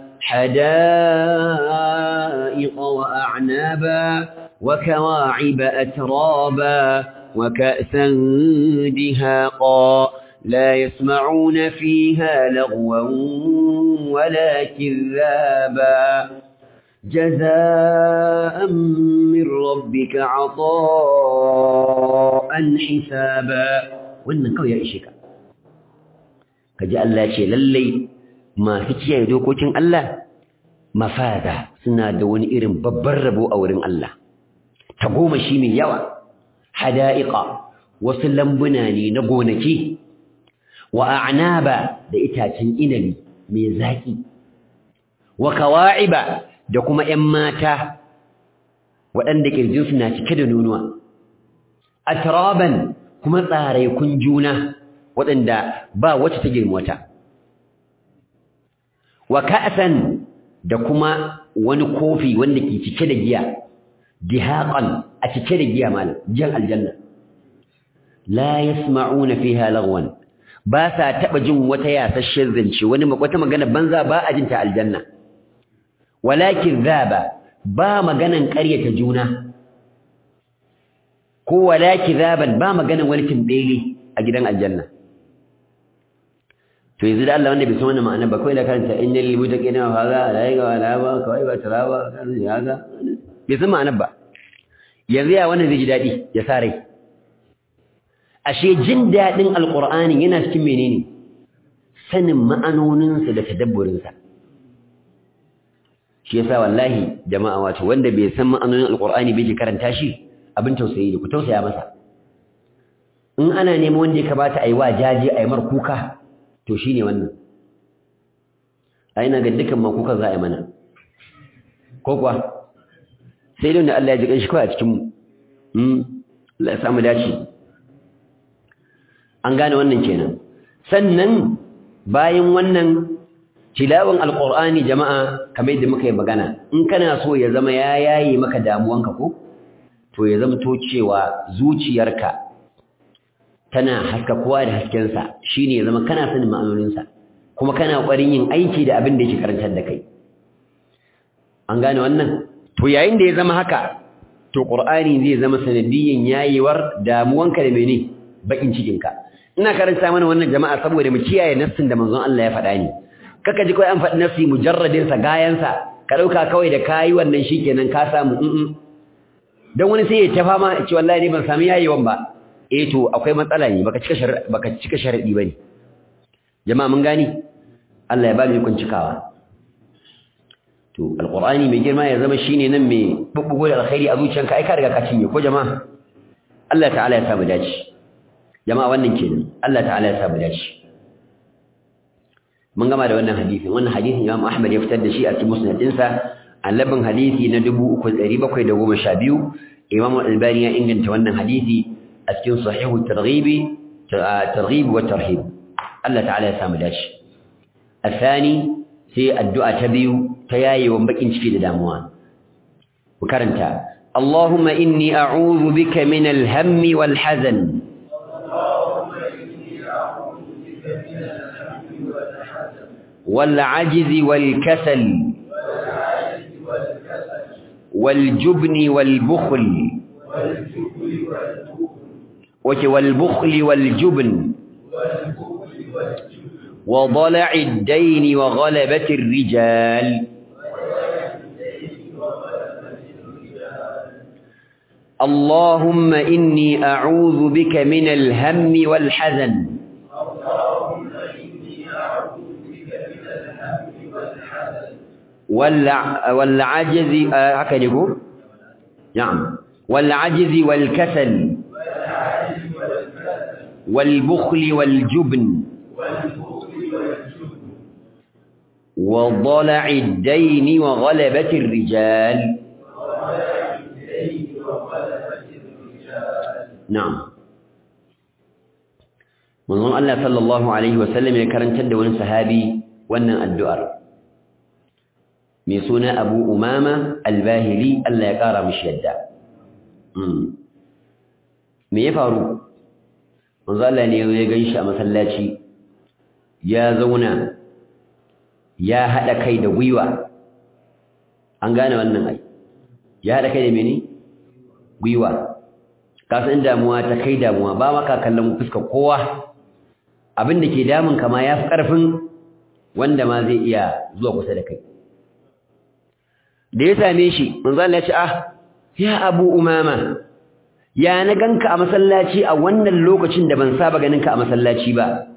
Speaker 1: حدائق وأعنابا وكواعب أترابا وكأسا دهاقا لا يسمعون فيها لغوا ولا كذابا جزاء من ربك عطاء حسابا وإنك يا إشيك كجاء الله شيء للي masu kiyaye dokokin Allah mafada suna da wani irin babbar rabo a wurin Allah ta goma shi mai yawa hada'iqa wasu lambuna ne na gonaki wa a'naba da itacen inabi mai zaki wa kawa'iba da kuma ƴan mata waɗanda kirjinsu na cike da nonuwa atraban kuma tsaraikun juna waɗanda ba wacce ta girma wata wa ka'san da kuma wani kofi wanda ke cike da giya dihaqan a cike da giya mal jan aljanna la yasma'una fiha lagwan ba sa taba jin wata yasasshen zance wata magana banza ba a jin ta aljanna walakin zaba ba maganan ƙaryata juna ko walakin zaban ba maganan wani timbele a gidan aljanna to yanzu da Allah wanda bai san wannan ma'ana ba kai da karanta innal muttaqina wa hadha alayka wa la ba kai ba taraba kan yaga bai san ma'ana ba yanzu ya wannan zai ji dadi ya sare ashe jin dadin alqur'ani yana cikin menene sanin ma'anonin sa da tadabburin sa shi yasa wallahi jama'a wato wanda bai san ma'anonin alqur'ani bai ji karanta shi abin tausayi ne ku tausaya masa in ana neman wanda ya kamata ayi wa jaji ayi mar kuka to shine wannan ai ina ga dukan makukan za a yi mana ko kuwa sai dai Allah ya ji kanshi kawai a cikin mu Allah ya samu dace an gane wannan kenan sannan bayan wannan tilawan alqur'ani jama'a kamar yadda muka yi magana in kana so ya zama ya yayi maka damuwanka ko to ya zama to cewa zuciyarka tana haskakuwa da haskensa shine ya zama kana sanin ma'anoninsa kuma kana ƙoƙarin yin aiki da abin da yake karantar da kai an gane wannan to yayin da ya zama haka to Qur'ani zai zama sanadiyin yayewar damuwanka da mene bakin cikinka ina karanta mana wannan jama'a saboda mu kiyaye nassin da manzon Allah ya faɗa ni kaka ji kai an faɗi nassi mujarradin sa gayan sa ka dauka kawai da kai wannan shikenan ka samu dan wani sai ya ta fama ya ce wallahi ni ban sami yayewan ba to akwai matsala ne baka cika sharadi bane jama'a mun gani Allah ya ba mu cikawa to alqur'ani mai girma ya zama shine nan mai bubbugo da alkhairi a zuciyanka ai ka riga ka cinye ko jama'a Allah ta'ala ya samu dace jama'a wannan kenan Allah ta'ala ya samu dace mun gama da wannan hadisin Imam Ahmad ya fitar da shi a cikin musnad ɗinsa a labin hadisi na 3712 Imam Al-Albani ya inganta wannan hadisi a cikin sahihu targhib wa tarhib Allah ta'ala ya samu dace الثاني sai addu'a ta biyu ta yayewan bakin ciki da damuwa ku karanta Allahumma inni a'udhu bika min al-hammi wal hazan wal 'ajzi wal kasal wal jubni wal bukhl wal bukhl wal jubn وضلع الدين وغلبة الرجال اللهم إني أعوذ بك من الهم والحزن والعجز نعم والعجز والكسل والبخل والجبن وضلع الدين وغلبة الرجال نعم منظم الله صلى الله عليه وسلم يكرن تد ون صحابي ون الدؤر ميسونا أبو أمامة الباهلي الله يقارى مش يدع me ya faru manzo Allah ne ya ganshi a masallaci ya zauna ya hada kai da gwiwa an gane wannan ai ya hada kai da mene gwiwa kasan damuwa ta kai damuwa ba maka kallon fuskar kowa abin da ke damun ka ma yafi karfin wanda ma zai iya zuwa kusa da kai da ya same shi manzo Allah ya ce ya Abu Umama ya na ganka a masallaci a wannan lokacin da ban saba ganin ka a masallaci ba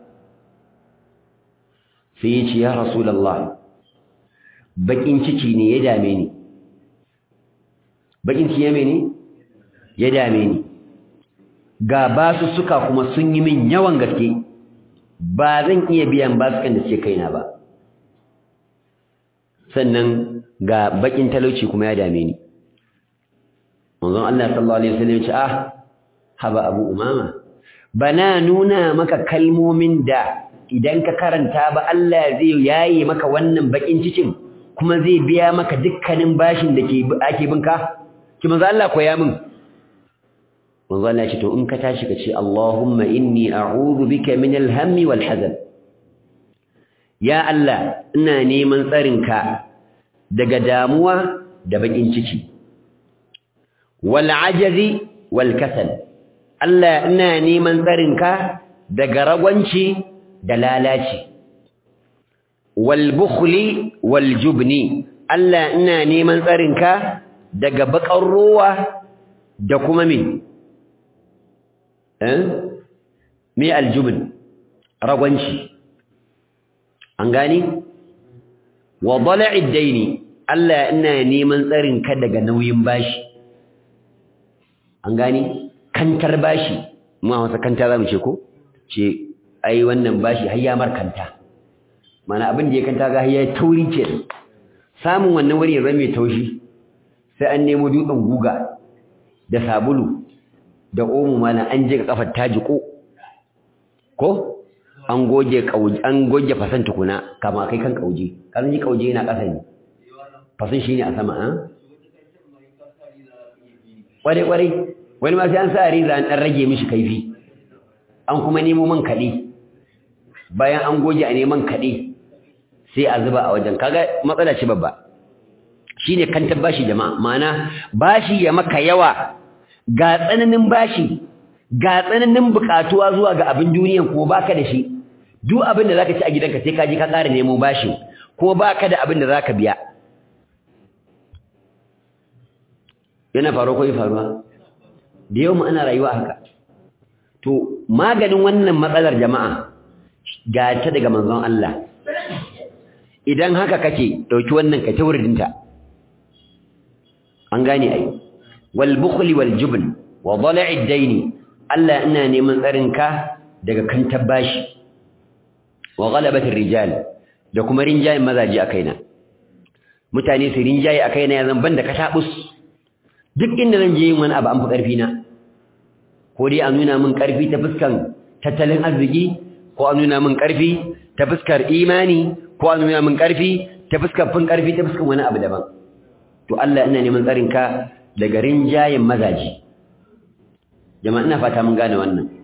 Speaker 1: sai ya ce ya Rasulullah bakin ciki ne ya dame ni bakin ciki ya dame ni ga basu suka kuma sun yi min yawan gaske ba zan iya biyan basukan da suke kaina ba sannan ga bakin talauci kuma ya dame ni manzon Allah sallallahu alaihi wasallam ya ce haba Abu Umama bana nuna maka kalmomin da idan ka karanta ba Allah zai yaye maka wannan bakin cikin kuma zai biya maka dukkanin bashin da ake binka ki manzo Allah koya min manzo Allah ya ce to in ka tashi ka ce Allahumma inni a'udhu bika min al-hammi wal hazan ya Allah ina neman tsarinka daga damuwa da bakin ciki wal ajazi wal kasal Allah ina neman tsarinka daga ragwanci da lalaci wal bukhli wal jubni Allah ina neman tsarinka daga bakar ruwa da kuma me aljubn ragwanci an gani wa dala'id daini Allah ina neman tsarinka daga nauyin bashi an gani kantar bashi mu a wasa kanta zamu ce ko ce ai wannan bashi har ya markanta mana abin da ya kanta ga ya tauri ce samun wannan wuri ya zame taushi sai an nemo dutsen guga da sabulu da omo mana an je kafar tajiko ko an goge fasan tukuna kama kai kan kauje kan ji kauje yana kasa ne fasan shine a sama kware wani ma sai an sa riza an dan rage mishi kaifi an kuma nemo man kade bayan an goge a neman kade sai a zuba a wajen kaga matsala ce babba shine kantar bashi jama'a ma'ana bashi ya maka yawa ga tsananin bashi ga tsananin bukatuwa zuwa ga abin duniyan ko baka da shi duk abin da zaka ci a gidanka sai ka je ka ƙara nemo bashi kuma baka da abin da zaka biya yana faruwa ko faruwa da yau mu ana rayuwa haka to maganin wannan matsalar jama'a ga ta daga manzon Allah idan haka kake dauki wannan ka tawridinta an gane ai wal bukhli wal jubn wa dhala'id daini Allah ina neman tsarinka daga kantar bashi wa ghalabatir rijal da kuma rinjayin mazaji a kaina mutane su rinjaye a kaina ya zan banda katabus duk inda zan je yin wani abu an fi karfi na ko dai a nuna min karfi ta fuskan tattalin arziki ko a nuna min karfi ta fuskar imani ko a nuna min karfi ta fuskar fin karfi ta fuskar wani abu daban to Allah ina neman tsarinka daga rinjayin mazaji jama'a ina fata mun gane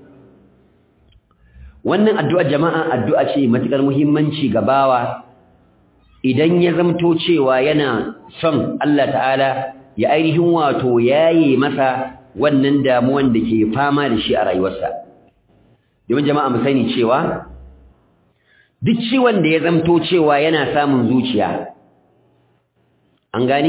Speaker 1: wannan addu'a jama'a addu'a ce matukar muhimmanci ga bawa idan ya zamto cewa yana son Allah ta'ala ya ainihin wato yayi masa wannan damuwan da ke fama da shi a rayuwarsa domin jama'a mu sani cewa duk ciwon da ya zamto cewa yana samun zuciya an gani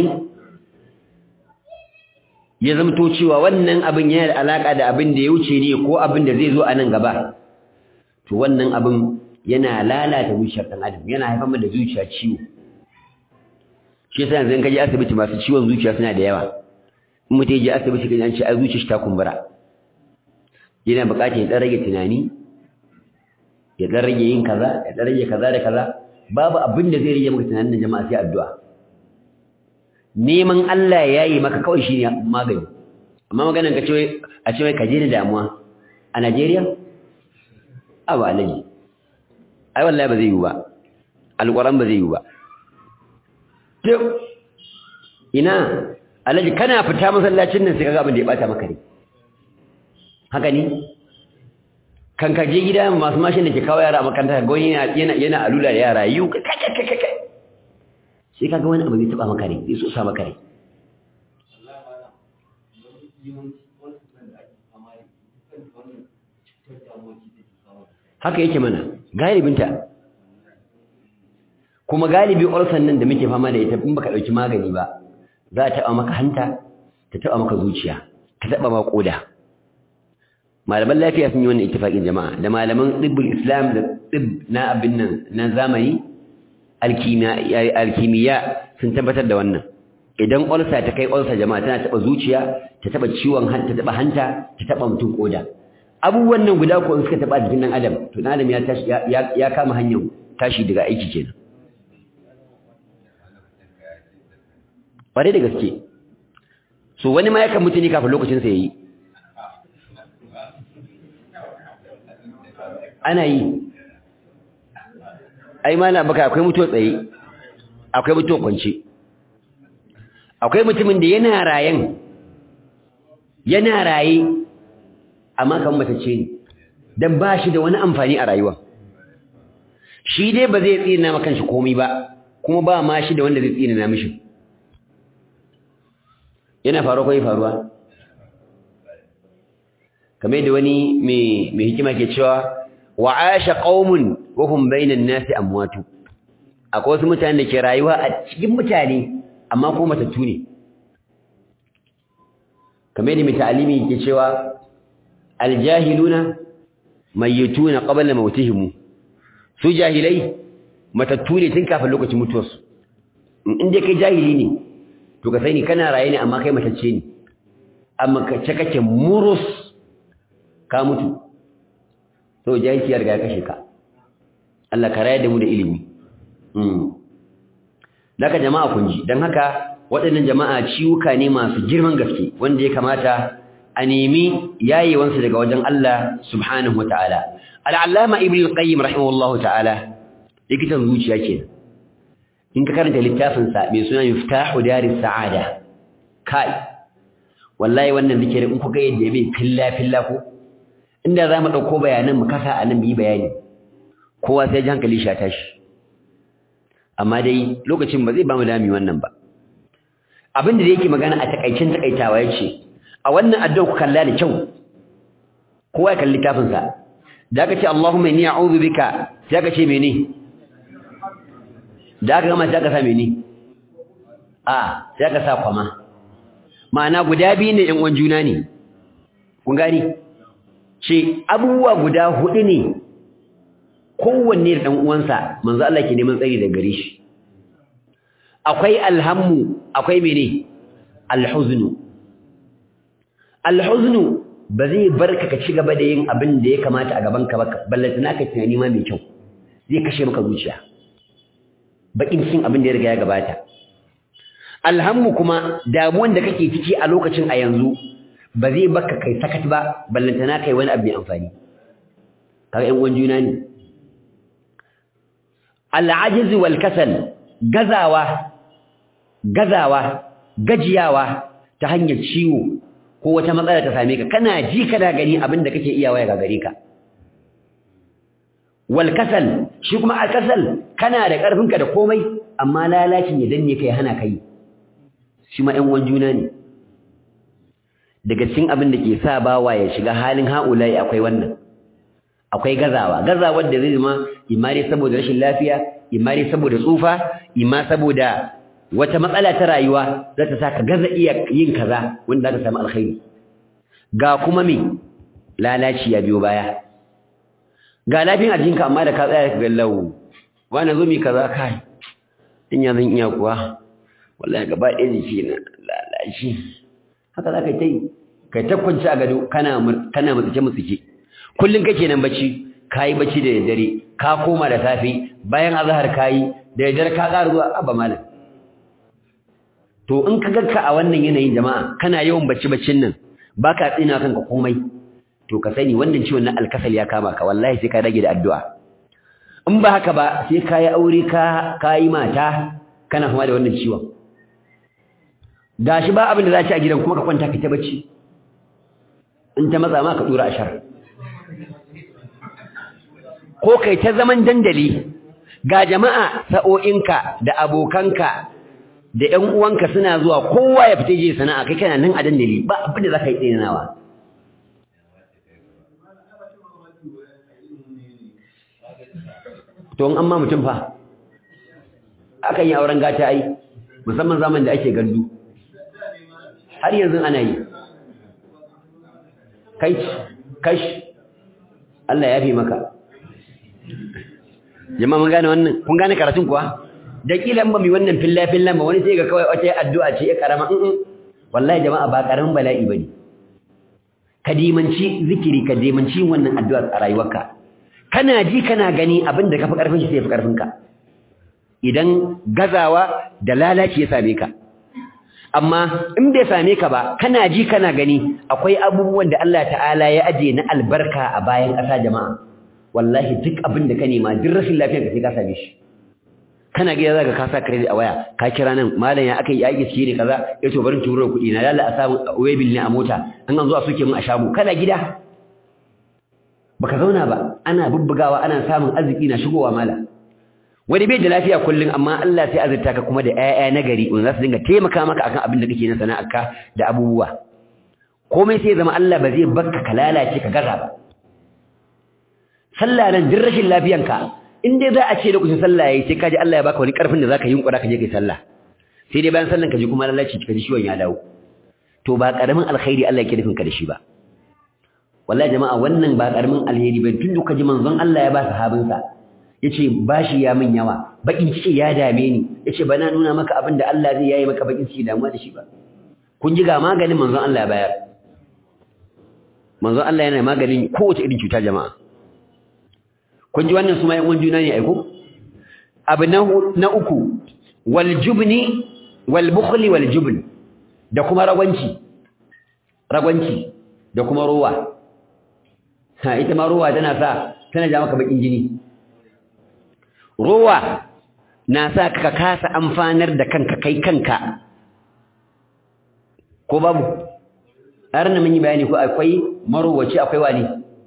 Speaker 1: ya zamto cewa wannan abin yana da alaka da abin da ya wuce ne ko abin da zai zo a nan gaba to wannan abin yana lalata zuciyar dan adam yana haifar da zuciya ciwo shi yasa yanzu in kaje asibiti masu ciwon zuciya suna da yawa in mutum ya je asibiti kaje an ce ai zuciyar shi ta kumbura yana buƙatar ya dan rage tunani ya dan rage yin kaza ya dan rage kaza da kaza babu abin da zai rage maka tunanin jama'a sai addu'a neman Allah ya yi maka kawai shine magani amma maganar ka ce a ce ka je da damuwa a Najeriya abu alaji ai wallahi ba zai yi ba alquran ba zai yi ba to ina alaji kana fita masallacin nan sai kaga abin da ya bata maka ne haka ne kan ka je gida masu mashin da ke kawo yara a makaranta ga wani yana alula da yara yu kai sai kaga wani abu zai taba maka ne zai so sa maka ne haka yake mana galibinta kuma galibi ulcer nan da muke fama da ita in baka dauki magani ba za ta taba maka hanta ta taba maka zuciya ta taba maka koda malaman lafiya sun yi wannan ittifaqin jama'a da malaman tibbul islam da tibb na abin nan na zamani alkimiya sun tabbatar da wannan idan ulcer ta kai ulcer jama'a tana taba zuciya ta taba ciwon hanta ta taba hanta ta taba mutum koda abubuwan nan guda ko in suka taba jikin dan adam to dan adam ya tashi ya kama hanyar tashi daga aiki kenan bare da gaske so wani ma yakan mutu ne kafin lokacin sa yayi ana yi ai mana baka akwai mutuwa tsaye akwai mutuwa kwance akwai mutumin da yana raye amma kan matacce ne dan ba shi da wani amfani a rayuwa shi dai ba zai tsina maka shi komai ba kuma ba ma shi da wanda zai tsina na mishi yana faruwa ko faruwa kamar da wani mai hikima ke cewa wa aasha qaumun wa hum bainan nasi amwatu akwai wasu mutane da ke rayuwa a cikin mutane amma ko matattu ne kamar da mai ta'alimi ke cewa aljahiluna mayyituna qabla mautihim su jahilai matattu ne tun kafin lokacin mutuwarsu in dai kai jahili ne to ka sani kana raye ne amma kai matacce ne amma ka ce kake murus ka mutu to jahilci ya riga ya kashe ka Allah ka raye da mu da ilimi daga jama'a kun ji dan haka waɗannan jama'a ciwuka ne masu girman gaske wanda ya kamata a nemi yayewansu daga wajen Allah subhanahu wataala al-allama ibn al-qayyim rahimahullahu ta'ala likitan zuciya kenan in ka karanta littafin sa mai suna miftahu daris sa'ada kai wallahi wannan zikirin in ku ga yadda bai filla ko inda zamu dauko bayanan mu kasa anan bi bayani kowa sai ji hankali shi tashi amma dai lokacin ba zai ba mu dami wannan ba abinda da yake magana a takaicin takaitawa yace a wannan addu'a ku kalla da kyau kowa ya kalli littafin sa da aka ce Allahumma inni a'udhu bika sai aka ce mene da aka gama sai aka sa mene sai aka sa kwama ma'ana guda biyu ne ƴan uwan juna ne kun gani ce abubuwa guda hudu ne kowanne da dan uwansa manzo Allah ke neman tsari daga gare shi akwai alhammu akwai mene alhuznu alhuznu ba zai barka ka ci gaba da yin abin da ya kamata a gaban ka ba ballantana ka tunani ma mai kyau zai kashe maka zuciya bakin cikin abin da ya riga ya gabata alhammu kuma damuwan da kake ciki a lokacin a yanzu ba zai barka kai sakat ba ballantana kai wani abu mai amfani kaga ƴan uwan juna ne al'ajiz wal kasal gajiyawa ta hanyar ciwo ko wata matsala ta same ka kana ji kana gani abin da kake iyawa ya gagare ka wal kasal shi kuma al kasal kana da karfinka da komai amma lalacin ya danne kai hana kai shi ma ƴan uwan juna ne daga cikin abin da ke sa bawa ya shiga halin haulai akwai wannan akwai gazawa da zai zama imari saboda rashin lafiya imari saboda tsufa ima saboda wata matsala ta rayuwa za ta saka gaza iya yin kaza wanda za ka samu alkhairi ga kuma me lalaci ya biyo baya ga lafiyar ajinka amma da ka tsaya ka gallau wani zo mi kaza kai in ya zan iya kuwa wallahi gaba ɗaya jiki na lalaci haka za ka yi kai ta kwanci a gado kana mutsuke kullum kake nan bacci kayi bacci da daddare ka koma da safe bayan azhar kayi da daddare ka ƙara zuwa abba malam to in ka garka a wannan yanayin jama'a kana yawan baccin nan baka tsina kanka komai to ka sani wannan ciwon na alkasal ya kama ka wallahi sai ka rage da addu'a in ba haka ba sai kayi aure kayi mata kana fama da wannan ciwon gashi ba abin da za ci a gidan kuma ka kwanta ka ta bacci in ta matsa ma ka dura ashar ko kai ta zaman dandali ga jama'a sa'o'inka da abokanka da ƴan uwanka suna zuwa kowa ya fita je sana'a kai kana nan a dandali ba abin da zaka yi tsinawa to in amma mutum fa akan yi auren gata ai musamman zaman da ake gandu har yanzu ana yi kash Allah ya fi maka jama'a mun gane wannan kun gane karatun kuwa da kila in ba mi wannan fillan ba wani sai ga kawai wata addu'a ce ya karama wallahi jama'a ba karamin bala'i bane kadimanci zikiri kadimanci wannan addu'a a rayuwarka kana ji kana gani abinda kafi karfin shi sai fi karfin ka idan gazawa da lalaci ya same ka amma in bai same ka ba kana ji kana gani akwai abubuwan da Allah ta'ala ya aje na albarka a bayan ƙasa jama'a wallahi duk abin da ka nema duk rashin lafiyar ka sai ka same shi kana gida zaka ka sa credit a waya ka kira nan malam ya akai yaki ci ne kaza ya to barin turo kuɗi na lalla a samu webil ne a mota an zo a soke mun a shago kana gida baka zauna ba ana bubbugawa ana samun arziki na shigowa malam wani bai da lafiya kullun amma Allah sai azurta ka kuma da ƴaƴa na gari wanda za su dinga taimaka maka akan abin da kake na sana'arka da abubuwa komai sai zama Allah ba zai barka ka lalace ka gaza ba sallah nan din rashin lafiyanka in dai za a ce lokacin sallah yayi sai ka ji Allah ya baka wani karfin da zaka yunkura ka je kai sallah sai dai bayan sallan ka ji kuma lalaci ka ji ciwon ya dawo to ba karamin alkhairi Allah yake nufin ka da shi ba wallahi jama'a wannan ba karamin alheri ba tun duka ji manzon Allah ya ba sahabinsa yace bashi ya min yawa bakin ciki ya dame ni yace bana nuna maka abin da Allah zai yayi maka bakin ciki damuwa da shi ba kun ji ga maganin manzon Allah ya bayar manzon Allah yana maganin kowace irin cuta jama'a kun ji wannan su ma yan juna ne aiko abu na uku wal jubni wal bukhli wal jubn da kuma ragwanci da kuma ruwa ha ita ma ruwa tana ja maka bakin jini ruwa na sa ka kasa amfanar da kanka kai kanka ko babu arna mun yi bayani ko akwai maruwaci akwai wani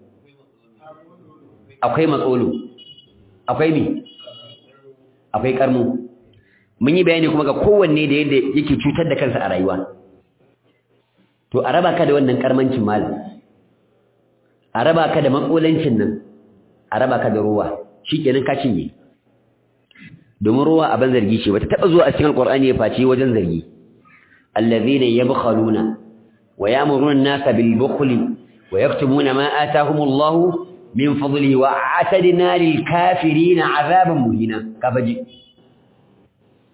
Speaker 1: akwai matsolo akwai mi akwai karmu mun yi bayani kuma ga kowanne da yadda yake cutar da kansa a rayuwa to a raba ka da wannan karmancin malam a raba ka da matsolancin nan a raba ka da ruwa shikenan ka cinye domin ruwa abin zargi ce bata taba zuwa a cikin alqur'ani ya face wajen zargi allazina yabkhaluna wa ya'muruna an-nasa bil bukhli wa yaktumuna ma ataahumullahu min fadlihi wa a'tadna lil kafirin 'adaban muhina kafaji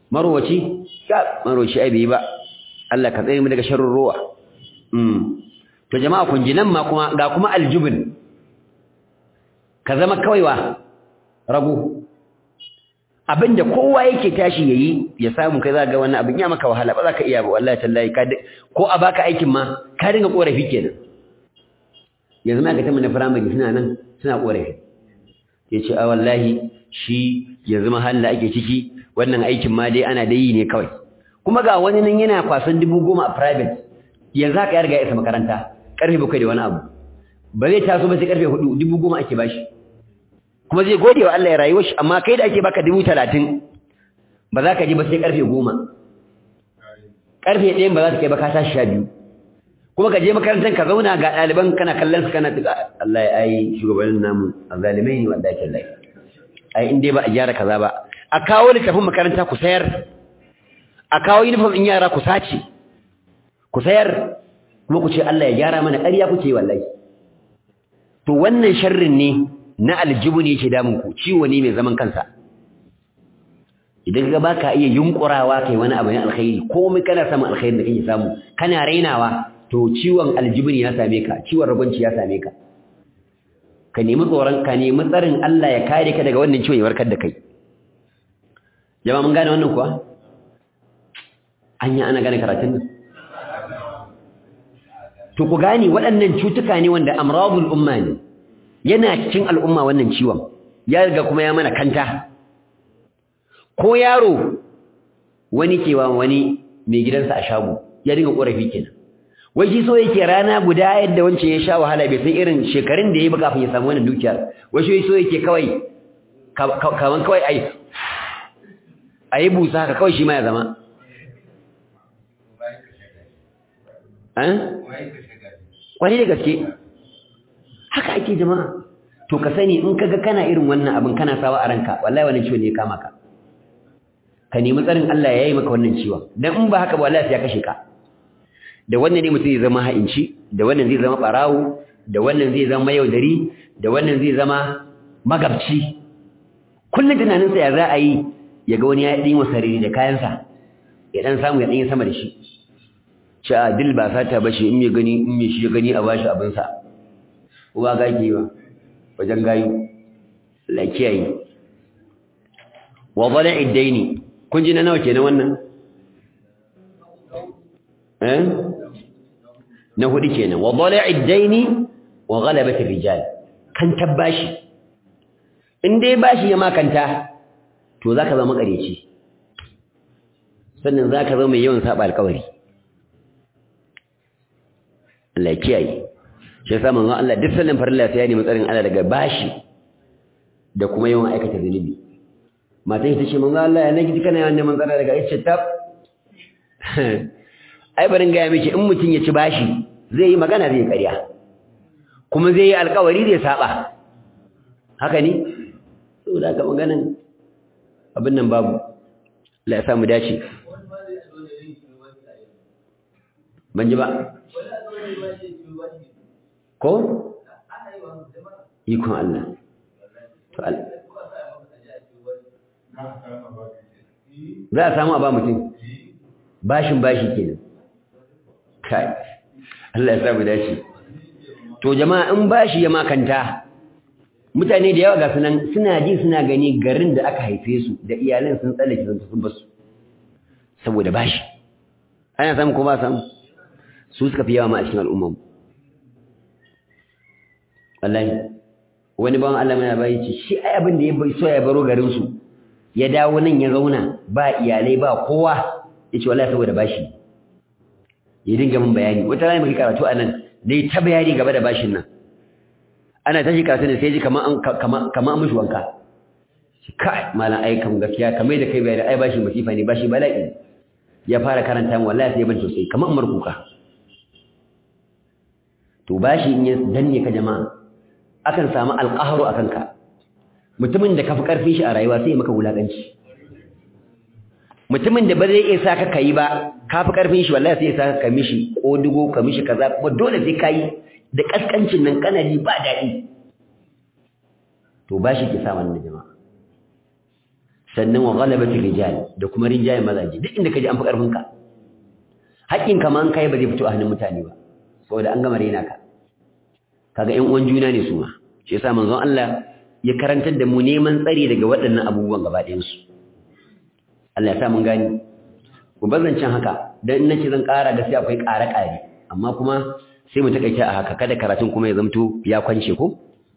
Speaker 1: marwaci ai bai ba Allah ka tsare mu daga sharrin ruwa to jama'a kun ji nan ma kuma ga kuma aljubn ka zama kawai wa rago abinda kowa yake tashi yayi ya samu kai za ga wannan abin ya maka wahala ba za ka iya ba wallahi tallahi ko a baka aikin ma ka dinga korafi kenan yanzu ma ga ta mun primary suna nan suna korafi yace a wallahi shi yanzu ma halin da ake ciki wannan aikin ma dai ana da yi ne kawai kuma ga wani nan yana kwasan 10,000 a private yanzu haka ya riga ya isa makaranta karfe 7 da wani abu ba zai taso ba sai karfe 4 10,000 ake bashi kuma zai gode wa Allah ya rayuwar shi amma kai da ake baka 30,000 ba za ka ji ba sai karfe 10 karfe 1 ba za ka kai ba ka tashi 12 kuma ka je makarantar ka zauna ga ɗaliban kana kallon su kana tuka Allah ya ai shugabannin namu azalimai ne wanda ake lai ai in dai ba a gyara kaza ba a kawo littafin makaranta ku sayar a kawo uniform in yara ku sace ku sayar kuma ku ce Allah ya gyara mana ƙarya kuke wallahi to wannan sharrin ne na aljibu ne yake damun ku ciwo ne mai zaman kansa idan ka baka iya yunkurawa kai wani abu ne alkhairi komai kana samun alkhairi da kake samu kana rainawa to ciwon aljibu ne ya same ka ciwon ragunci ya same ka ka nemi tsoron ka nemi tsarin Allah ya kare ka daga wannan ciwon ya warkar da kai jama'a mun gane wannan kuwa anya ana gane karatun nan to ku gani waɗannan cutuka ne wanda amradul umma ne yana cikin al'umma wannan ciwon ya riga kuma ya mana kanta ko yaro wani kewa wani mai gidansa a shago ya dinga korafi kenan wai shi so yake rana guda yadda wancan ya sha wahala bai san irin shekarun da yayi ba kafin ya samu wannan dukiyar wai shi so yake kawai kaman kawai ayi busa haka kawai shi ma ya zama kwani da gaske haka ake jama'a to ka sani in kaga kana irin wannan abin kana sawa a ranka wallahi wannan ciwon ne ya kama ka ka nemi tsarin Allah ya yi maka wannan ciwon dan in ba haka ba wallahi sai ya kashe ka da wannan ne mutum zai zama ha'inci da wannan zai zama barawo da wannan zai zama yaudari da wannan zai zama magabci kullun tunaninsa ya za a yi ya ga wani ya yi sarari da kayansa ya dan samu ya dan yi sama da shi cewa dil ba sata bace in me gani in me shi ya gani a bashi abin sa uwa gage ba wajen gayu lakiyayi wa dala'i daini kun ji na nawa kenan wannan na hudu kenan wa dala'i daini wa ghalabati rijal kan tabbashi in dai bashi ya makanta to zaka zama kareci sannan zaka zama mai yawan saba alƙawari Allah ya kiyaye shi yasa manzo Allah duk sanin farilla sai ya nemi tsarin Allah daga bashi da kuma yawan aikata zunubi matan ita ce manzo Allah ya nake kana yawan neman tsara daga ita tab ai barin ga ya miki in mutun ya ci bashi zai yi magana zai ƙarya kuma zai yi alƙawari zai saba haka ne saboda ka maganan abin nan babu Allah ya sa mu dace ban ji ba ko ikon Allah to za a samu a ba mutum bashin bashi kenan kai Allah ya sa mu dace to jama'a in bashi ya makanta mutane da yawa ga sunan suna ji suna gani garin da aka haife su da iyalan sun tsallake sun basu saboda bashi ana samu ko ba samu su suka fi yawa ma a cikin al'umma wallahi wani bawan Allah mai bayi ce shi ai abin da ya bai so ya baro garin su ya dawo nan ya zauna ba iyalai ba kowa yace wallahi saboda bashi ya dinga mun bayani wata rana muke karatu anan dai ta bayani gaba da bashin nan ana tashi karatu ne sai ji kaman an mishi wanka kai malam ai kam gaskiya kamar da kai bayani ai bashi masifa ne bashi bala'i ya fara karanta mu wallahi sai ban sosai kaman umar kuka to bashi in ya danne ka jama'a akan samu alqahru akan ka mutumin da kafi karfin shi a rayuwa sai ya maka wulakanci mutumin da ba zai iya saka kai ba kafi karfin shi wallahi sai ya saka ka mishi kodugo ka mishi kaza kuma dole sai kai da kaskancin nan kana ji ba dadi to bashi ke sa wannan jama'a sannan wa ghalabati rijal da kuma rinjaye mazaji duk inda kaje an fi karfin ka haƙƙin ka man kai ba zai fito a hannun mutane ba saboda an gama raina ka kaga ƴan uwan juna ne su ma shi yasa manzon Allah ya karantar da mu neman tsari daga waɗannan abubuwan gaba ɗayan su Allah ya sa mun gani ku bazancin haka dan in nace zan ƙara gaskiya akwai ƙare amma kuma sai mu takaice a haka kada karatun kuma ya zamto ya kwance ko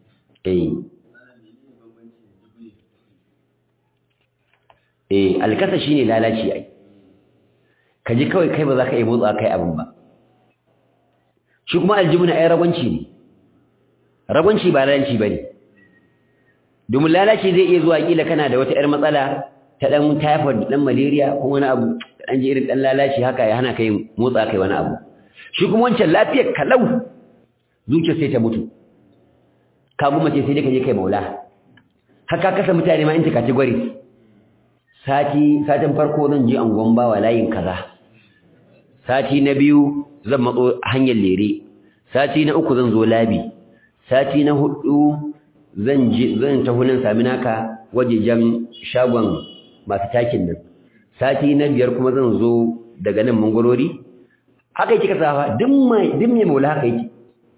Speaker 1: alkasa shine lalaci ai kaji kawai kai ba za ka yi motsa kai abin ba shi kuma aljibuna ai ragwanci ba lalaci bane domin lalaci zai iya zuwa kila kana da wata 'yar matsala ta dan typhoid dan malaria ko wani abu dan ji irin dan lalaci haka ya hana kai motsa kai wani abu shi kuma wancan lafiyar kalau zuciya sai ta mutu ka guma ce sai dai ka je kai maula haka kasa mutane ma in ta category satin farko zan je angon bawa layin kaza sati na biyu zan matso hanyar lere sati na uku zan zo labi sati na hudu zan tafi nan sami naka wajejen shagon masu takin nan sati na biyar kuma zan zo daga nan mangwarori haka yake kasafa duk mai maula haka yake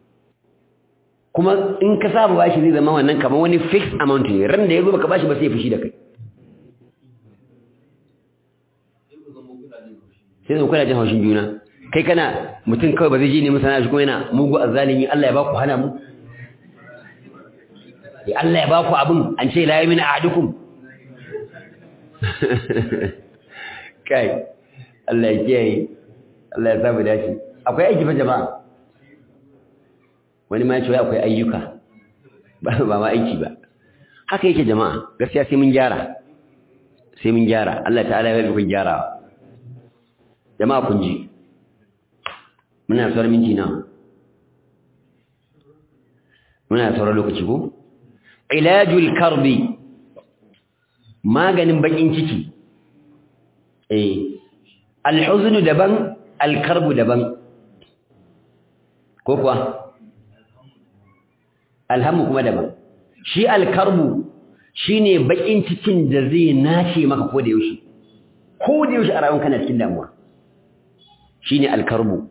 Speaker 1: kuma in ka saba bashi zai zama wannan kamar wani fixed amount ne ran da yazo baka bashi ba sai ya fushi da kai sai zan kuna jin haushin juna kai kana mutum kawai ba zai je ne musana shi kuma yana mugu azzalimi Allah ya baku hana mu ya Allah ya baku abin an ce la yamin ahadukum kai Allah ya kiyaye Allah ya samu dace akwai aiki fa jama'a wani ma ya ce akwai ayyuka ba ma aiki ba haka yake jama'a gaskiya sai mun gyara Allah ta'ala ya yi kun gyarawa jama'a kun ji muna sauran minti na muna sauran lokaci ko ilajul karbi maganin bakin ciki alhuznu daban alkarbu daban ko kuwa alhamu kuma daban shi alkarbu shine bakin cikin da zai nace maka ko da yaushe a rayuwarka kana cikin damuwa shine alkarbu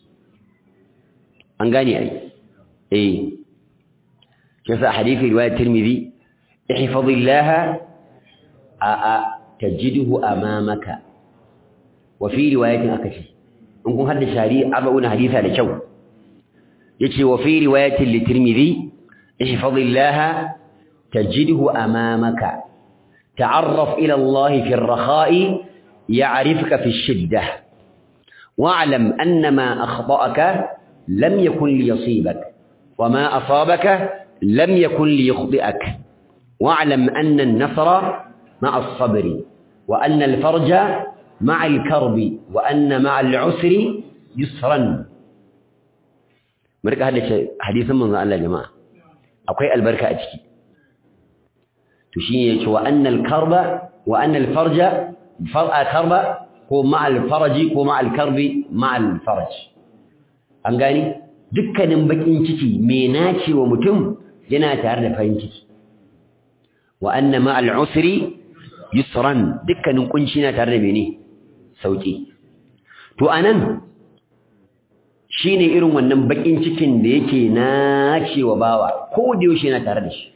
Speaker 1: an gane ai kisa hadisi riwayat tirmidhi ihfazillah tajiduhu amamaka wa fi riwayatin akashi in kun hadda shari 40 hadisa da kyau yace wa fi riwayatin li tirmidhi ihfazillah tajiduhu amamaka ta'arraf ila Allah fi ar-rakha'i ya'rifuka fi ash-shiddah wa'lam anna ma akhta'aka lam yakun liyasibak wa ma asabaka lam yakun liyukhti'ak wa'lam anna an-nasra ma'a as-sabri wa anna al-farja ma'a al-karbi wa anna ma'a al-'usri yusran marka hadisin manzon Allah jama'a akwai albarka a ciki to shine yace wa anna al-karba wa anna al-farja karba ko ma'al faraji ko ma'al karbi ma'al faraj an gani dukkanin bakin ciki me nace wa mutum yana tare da farin ciki wa anna ma'al usri yusran dukkanin kunci na tare da mene sauki to anan shine irin wannan bakin cikin da yake nace wa bawa ko da yaushe yana tare da shi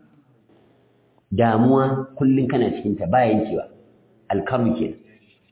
Speaker 1: damuwa kullun kana cikin ta bayan cewa alkarbi kenan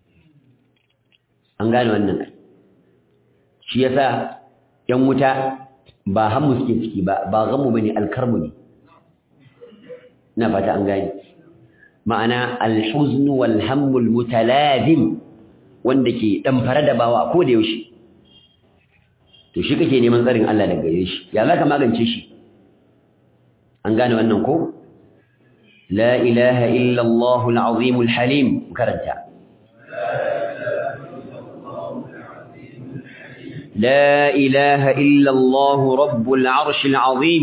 Speaker 1: an gane wannan shi yasa yan wuta ba hammu suke ciki ba gamu bane alkarbu ne ina fata an gane ma'ana alhuzn wal hamm al mutalazim wanda ke dan fara da bawa ko da yaushe to shi kake neman tsarin Allah daga gare shi ya zaka magance shi an gane wannan ko la ilaha illa Allah al azim al halim karanta لا إله إلا الله رب العرش العظيم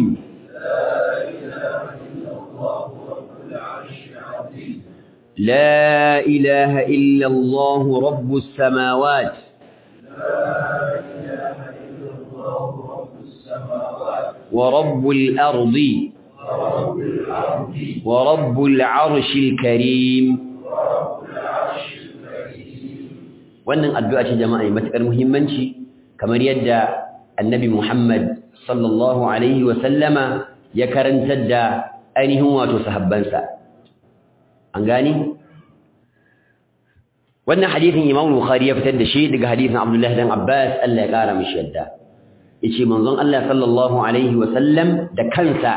Speaker 1: لا إله إلا الله رب السماوات ورب الأرض ورب العرش الكريم wannan addu'a ce jama'a mai matakar muhimmanci kamar yadda annabi Muhammad sallallahu alaihi wa sallama ya karantar da ainihin wato sahabbansa an gani wannan hadisin Imam Bukhari ya fitar da shi daga hadisin Abdullah dan Abbas Allah ya kara mishi yadda yace manzon Allah sallallahu alaihi wa sallam da kansa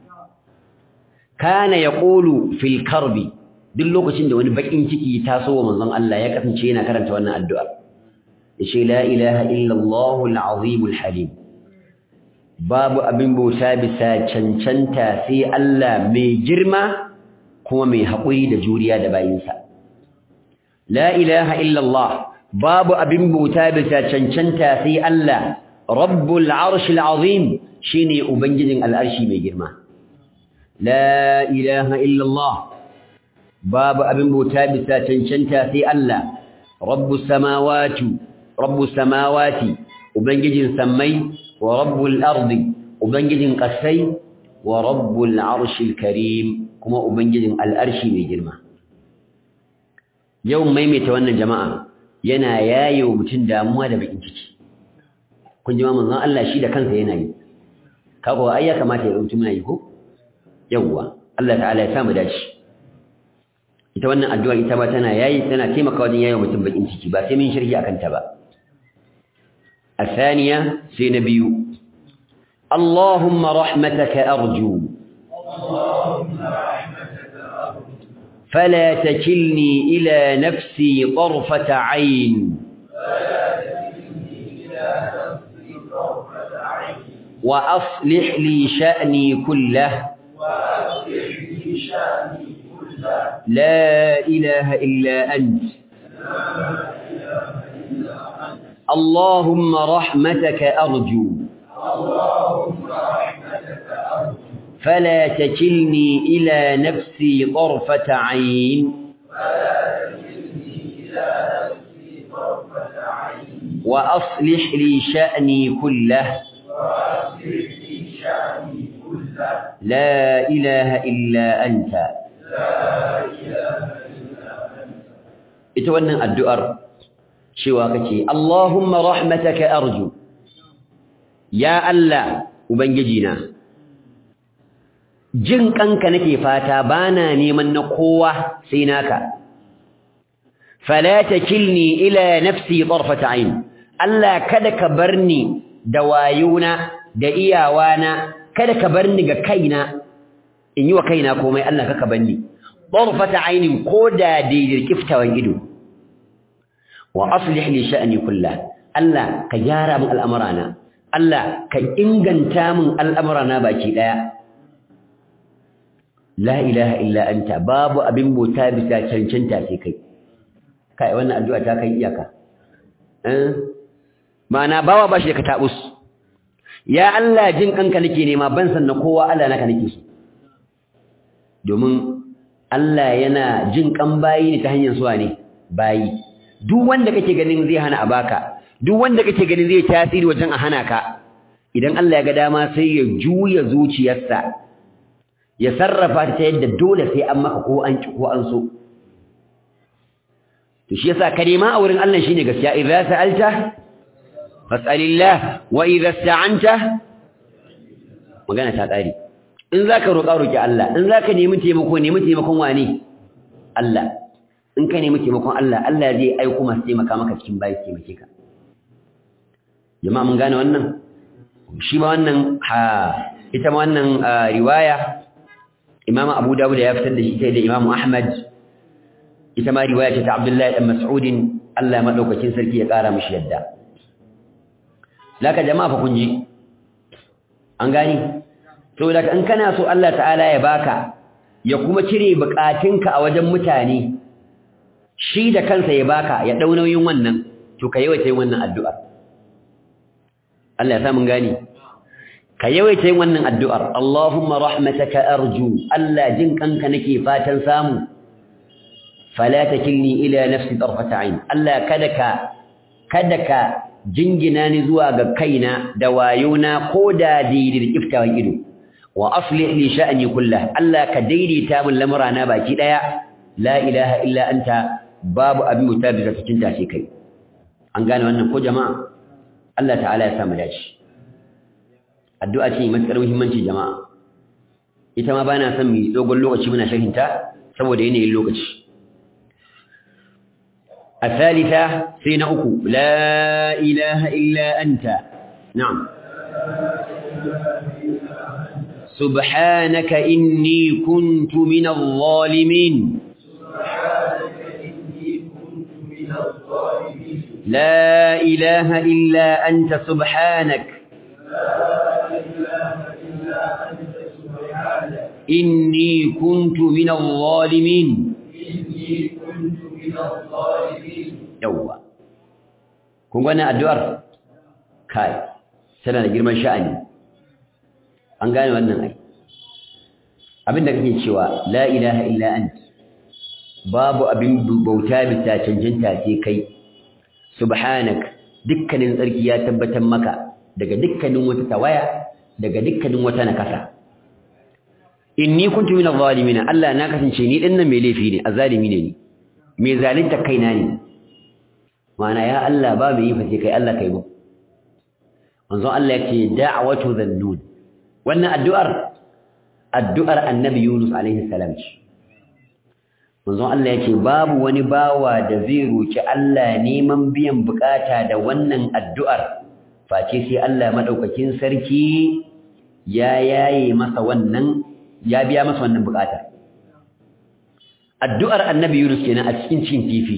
Speaker 1: kana yaqulu fil karbi duk lokacin da wani bakin ciki ya taso wa manzon Allah ya kasance yana karanta wannan addu'a yace la ilaha illa Allahul azimul halim babu abin bauta bisa cancanta sai Allah mai girma kuma mai haƙuri da juriya da bayinsa la ilaha illa Allah babu abin bauta bisa cancanta sai Allah rabbul arshil azim shine ubangijin al'arshi mai girma la ilaha illa Allah babu abin bauta bisa cancanta sai Allah rabbus samawati ubangijin sammai wa rabbul ardi ubangijin qasai wa rabbul arshil karim kuma ubangijin al'arshi mai girma yau maimaita wannan jama'a yana yayo mutun damuwa da bakin ciki kun ji manzon Allah shi da kansa yana yi kago ai ya kamata ya rubuta muna yi ko yawa Allah ta'ala ya samu dace ita wannan addu'a ita ba tana taimakawa wajen yayo mutum bakin ciki ba sai mun shirki akan ta ba الثانية سينبي اللهم رحمتك أرجو فلا تكلني إلى نفسي طرفة عين وأصلح لي شأني كله لا إله إلا أنت اللهم رحمتك أرجو فلا تكلني إلى نفسي طرفة عين وأصلح لي شأني كله لا إله إلا أنت اتوانا الدؤر شواكتي اللهم رحمتك أرجو يا الله وبنجينا jin kanka nake fata bana neman na kowa sai naka fala takilni ila nafsi tarfata ayn Allah kada ka barni da wayuna da iyawana kada ka barni ga kaina in yi wa kaina komai Allah kaka barni tarfata ayn koda daidai kiftawan ido wa aslih li sha'ni kullah Allah ka gyara min al'amurana Allah ka inganta min al'amurana baki daya la ilaha illa anta babu abin bauta bisa cancanta sai kai wannan addu'a ta kai iyaka ma'ana bawa bashi da katabus ya Allah jin kanka nake nema ban san na kowa Allah naka nake so domin Allah yana jin kan bayi ne ta hanyar suwa ne bayi duk wanda kake ganin zai hana a baka duk wanda kake ganin zai tasiri wajen a hana ka idan Allah ya ga dama sai ya juya zuciyarsa ya sarrafa ta yadda dole sai an maka ko an ki ko an so to shi yasa kalima a wurin Allah shine gaskiya idza sa'alta fas'alillah wa idza ista'anta magana ta kare in zaka roki Allah in zaka nemi taimakon wani Allah in ka nemi taimakon Allah Allah zai aiko masu taimaka maka cikin bayi taimake ka jama'a mun gane wannan shi ma wannan ita ma wannan riwaya Imam Abu Dawud ya fitar da shi sai da Imam Ahmad ita ma riwaya ce ta Abdullah ibn Mas'ud Allah madaukakin sarki ya kara mishi yadda laka jama'a fa kun ji an gani to da in kana so Allah ta'ala ya baka ya kuma cire bukatunka a wajen mutane shi da kansa ya baka ya dau nauyin wannan to ka yawaita yin wannan addu'a Allah ya sa mun gani ka yawaita yin wannan addu'ar Allahumma rahmataka arju Allah jin kanka nake fatan samu fala takilni ila nafsi tarfata ayn Allah kada ka jingina ni zuwa ga kaina da wayona ko da daidai kiftawan ido wa aslih li sha'ni kullah Allah ka daidaita min lamurana baki daya la ilaha illa anta babu abin mutabisa cikin tashi kai an gane wannan ko jama'a Allah ta'ala ya samu dace addu'a ce mai matsar muhimmanci jama'a ita ma bana son mu dogon lokaci muna sharhinta saboda yanayin lokaci الثالثة سين أكو لا إله إلا أنت نعم سبحانك إني كنت من الظالمين لا إله إلا أنت سبحانك إني كنت من الظالمين يوا kun gwana addu'ar kai tana da girman sha'ani an gane wannan ai abinda kake cewa la ilaha illa ant babu abin bauta bisa cancanta sai kai subhanak dukkanin tsarki ya tabbatar maka daga dukkanin wata tawaya daga dukkanin wata nakasa inni kuntu minadh zalimin Allah na kasance ni dinnan mai laifi ne azalimi ne ni mai zalunta kaina ne mana ya Allah ba mai yi fa sai kai Allah kai mu manzo Allah yake da'watu dhannun wannan addu'ar annabi Yunus alaihi salam ce manzo Allah yake babu wani bawa da zai roki Allah neman biyan bukata da wannan addu'ar face sai Allah madaukakin sarki ya yaye masa wannan ya biya masa wannan bukata addu'ar annabi Yunus kenan a cikin cin kifi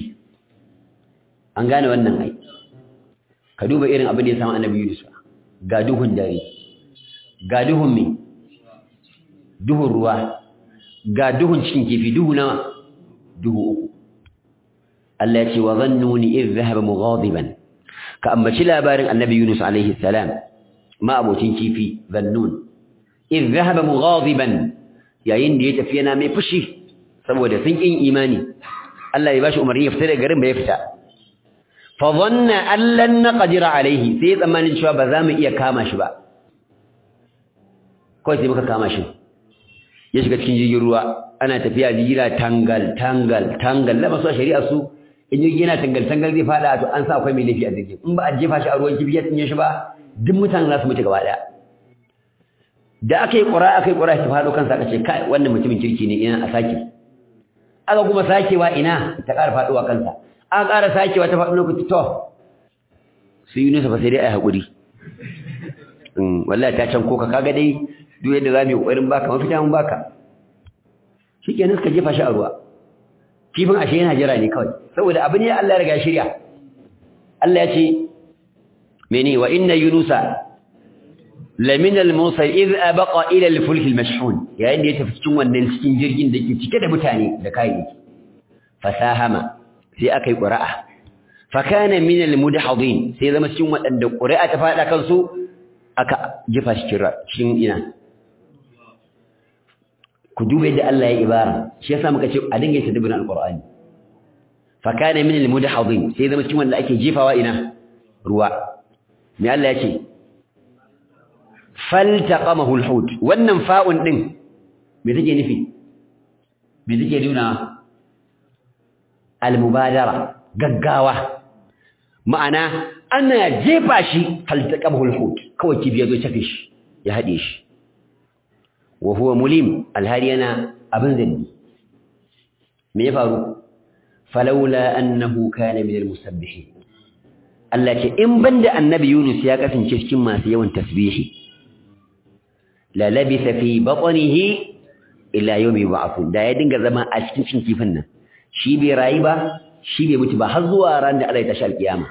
Speaker 1: an gane wannan ai ka duba irin abin da ya samu annabi Yunus ga duhun dare ga duhun me duhun ruwa ga duhun cikin kifi duhu nawa duhu uku Allah ya ce wa dhannuni idh dhahaba mughadiban ka ambaci labarin annabi Yunus alaihi salam ma abocin kifi dhannun idh dhahaba mughadiban yayin da ya tafi yana mai fushi saboda sun kin imani Allah ya bashi umarni ya fita daga garin ba ya fita fa dhanna an lan naqdir alaihi sai tsammanin cewa ba za mu iya kama shi ba kawai sai muka kama shi ya shiga cikin jirgin ruwa ana tafiya jira tangal la masu shari'a su in jirgi yana tangal zai fada to an sa akwai mai laifi a jirgin in ba a jefa shi a ruwan kifi ya tinye shi ba duk mutanen za su mutu gaba daya da aka yi ƙura ta faɗo kansa aka ce kai wannan mutumin kirki ne ina a sake aka kuma sakewa ina ta ƙara faɗowa kansa aka ƙara sakewa ta faɗo lokaci to su yi nusa fa sai dai a yi haƙuri wallahi ta can koka kaga dai duk yadda za mu yi ƙoƙarin baka mafita mun baka shi kenan suka jefa shi a ruwa kifin ashe yana jira ne kawai saboda abu ne Allah ya riga shirya Allah ya ce mene wa inna yunusa lamina al-mursal idh abaqa ila al-fulk al-mashhun yayin da ya tafi cikin wannan cikin jirgin da ke cike da mutane da kayayyaki fasahama sai aka yi qura'a fa kana min al-mudhadin sai zama cikin wadanda qura'a ta fada kansu aka jefa shi cikin ina ku duba yadda Allah ya ibara shi yasa muka ce a dinga tadabburin al-qur'ani fa kana min al-mudhadin sai zama cikin wanda ake jefawa ina ruwa me Allah ya ce faltaqamahu alhut wannan fa'un din me take nufi me take nuna almubadara gaggawa ma'ana ana jefa shi faltaqamahu alhut kawai kibi yazo tafi shi ya hade shi wa huwa mulim alhariyana abin zanni me ya faru falawla annahu kana min almusabbihin Allah ce in banda annabi Yunus ya kasance cikin masu yawan tasbihi la labisa fi batnihi ila yawmi yub'athun da ya dinga zama a cikin kifin nan shi bai rayu ba shi bai mutu ba har zuwa ran da Allah ya tashi alkiyama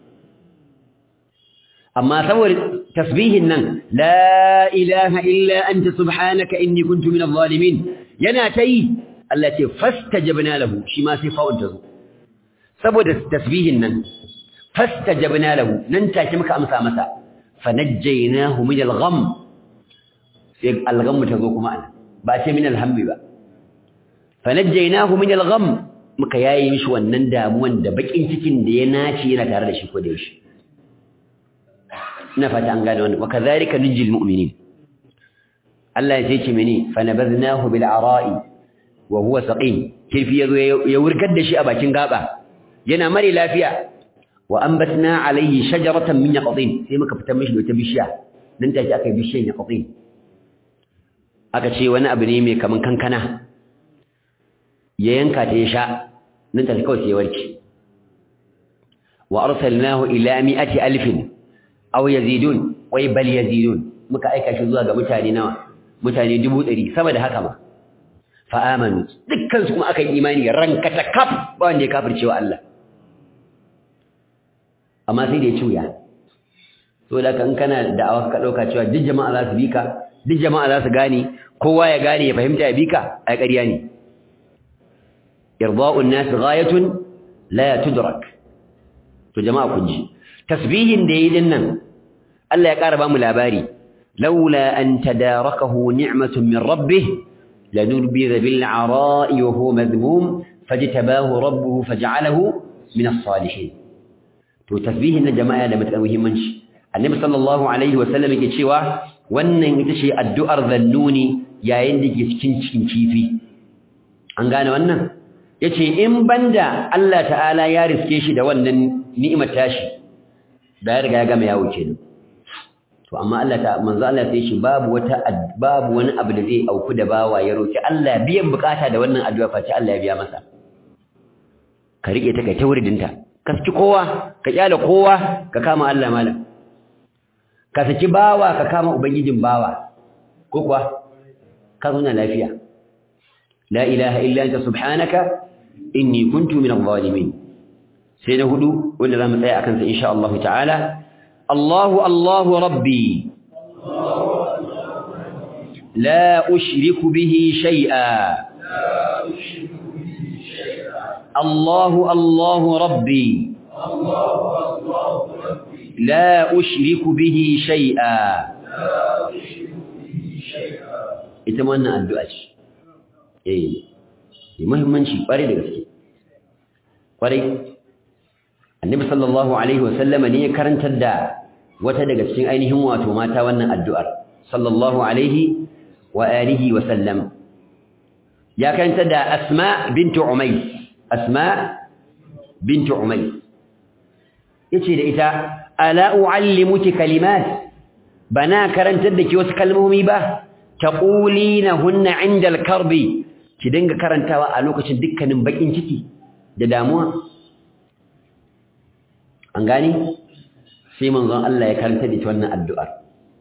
Speaker 1: amma saboda tasbihin nan la ilaha illa anta subhanaka inni kuntu minadh zalimin yana tayi Allah ce fastajabna lahu shi ma sai fa'un tazo saboda tasbihin nan fastajabna lahu nan take muka amsa masa fanajjaynahu min al-gham sai al-gham tazo kuma ana ba ce min al-hammi ba fanajjaynahu min al-gham muka yayi mishi wannan damuwan da bakin cikin da ya naci yana tare da shi ko da shi ina fata an gane wannan wakazalika nujil mu'minin Allah ya ce mini fanabadnahu bil ara'i wa huwa saqim kifi yazo ya wurgar da shi a bakin gaba yana mare lafiya wa anbatna alayhi shajaratan min yaqtin sai muka fitar mishi da wata bishiya nan take aka yi bishiyar yaqtin aka ce wani abu ne mai kaman kankana ya yanka ta ya sha nan take kawai sai warke wa arsalnahu ila 100,000 aw yazidun wai bal yazidun muka aika shi zuwa ga mutane nawa mutane 100,000 sama da haka ma fa amanu dukkan su kuma aka yi imani ranka ta kaf ba wanda ya kafircewa Allah amma sai da ya cuya to da kan kana da'awa ka dauka cewa duk jama'a za su bi ka duk jama'a za su gane kowa ya gane ya fahimta ya bi ka ai ƙarya ne irda'un nas ghayatun la tudrak to jama'a kun ji tasbihin da yayin nan Allah ya ƙara ba mu labari laula an tadarakahu ni'matun min rabbih lanurbiza bil 'ara'i wa huwa madhmum fajtabahu rabbuhu faj'alahu min as-salihin to tasbihin na jama'a da matakar muhimmanci annabi sallallahu alaihi wa sallam yake cewa wannan ita ce addu'ar zannuni yayin da ke cikin kifi an gane wannan yace in banda Allah ta'ala ya riske shi da wannan ni'imar tashi da ya riga ya gama yawo kenan to amma Allah ta manzo Allah sai shi babu wani abu da zai auku da bawa ya roki Allah biyan bukata da wannan addu'a face Allah ya biya masa ka rike ta kai ta wuridinta ka saki kowa ka kyale kowa ka kama Allah malam ka saki bawa ka kama ubangijin bawa ko kuwa ka zauna lafiya la ilaha illa anta subhanaka inni kuntu minadh zalimin sai na hudu wanda zamu tsaya akan sa insha Allah ta'ala Allahu rabbi la ushriku bihi shay'a Allahu rabbi la ushriku bihi shay'a ita wannan addu'a ce muhimmanci kware da gaske kware annabi sallallahu alaihi wasallama ne ya karantar da wata daga cikin ainihin wato mata wannan addu'ar sallallahu alaihi wa alihi wa sallam ya karantar da asma bintu umays yace da ita ala uallimuki kalimat bana karantar da ki wasu kalmomi ba taqulinahunna 'inda al-karbi ki dinga karantawa a lokacin dukkanin bakin ciki da damuwa an gani sai manzon Allah ya karanta da wannan addu'ar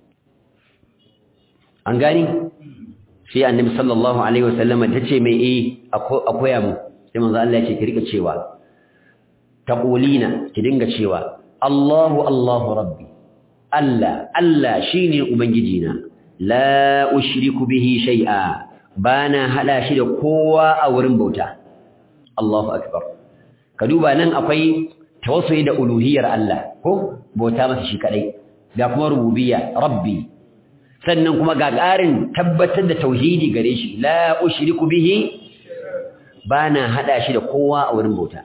Speaker 1: an gani sai annabi sallallahu alaihi wasallam tace mai akoya mu sai manzon Allah ya ce ki rika cewa taqulina ki dinga cewa Allahu rabbi Allah shine ubangijina la ushriku bihi shay'a bana hada shi da kowa a wurin bauta Allahu akbar ka duba nan akwai tawassuli da uluhiyar Allah ko bauta masa shi kadai da kuma rububiyya rabbi sannan kuma ga ƙarin tabbatar da tauhidi gare shi la ushriku bihi bana hada shi da kowa a wurin bauta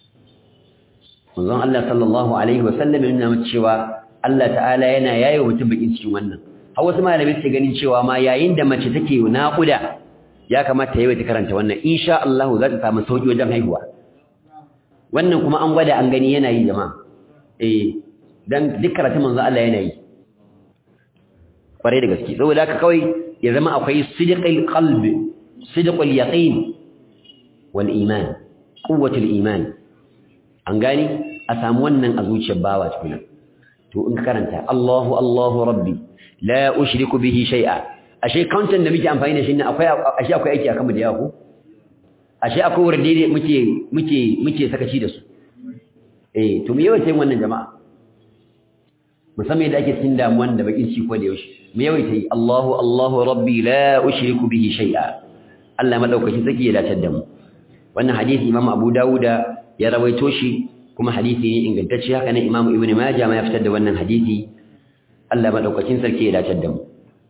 Speaker 1: manzon Allah sallallahu alaihi wasallam yana cewa Allah ta'ala yana yayo mutum bakin cikin wannan har wasu malamai suke ganin cewa ma yayin da mace take naƙuda ya kamata yayi ta karanta wannan insha Allah za ta samu sauki wajen haihuwa wannan kuma an gwada an gani yana yi jama'a dan duk karatun manzo Allah yana yi kware da gaske saboda haka kawai ya zama akwai sidqul qalbi sidqul yaqin wal iman quwwatul iman an gani a samu wannan a zuciyar bawa tukuna to in ka karanta Allahu rabbi la ushriku bihi shay'a ashe counter da muke amfani da shi ne akwai aiki akan mu da yawa ko ashe akwai wurdi ne muke sakaci da su to mu yawaita wannan jama'a musamman yadda ake cikin damuwan da bakin ci ko da yaushe mu yawaita yi Allahu rabbi la ushriku bihi shay'a Allah madaukakin saki ya dace da mu wannan hadisi Imam Abu Dawuda ya rawaito shi kuma hadisi ne ingantacce haka ne Imam Ibn Majah ma ya fitar da wannan hadisi Allah madaukakin sarki ya dace da mu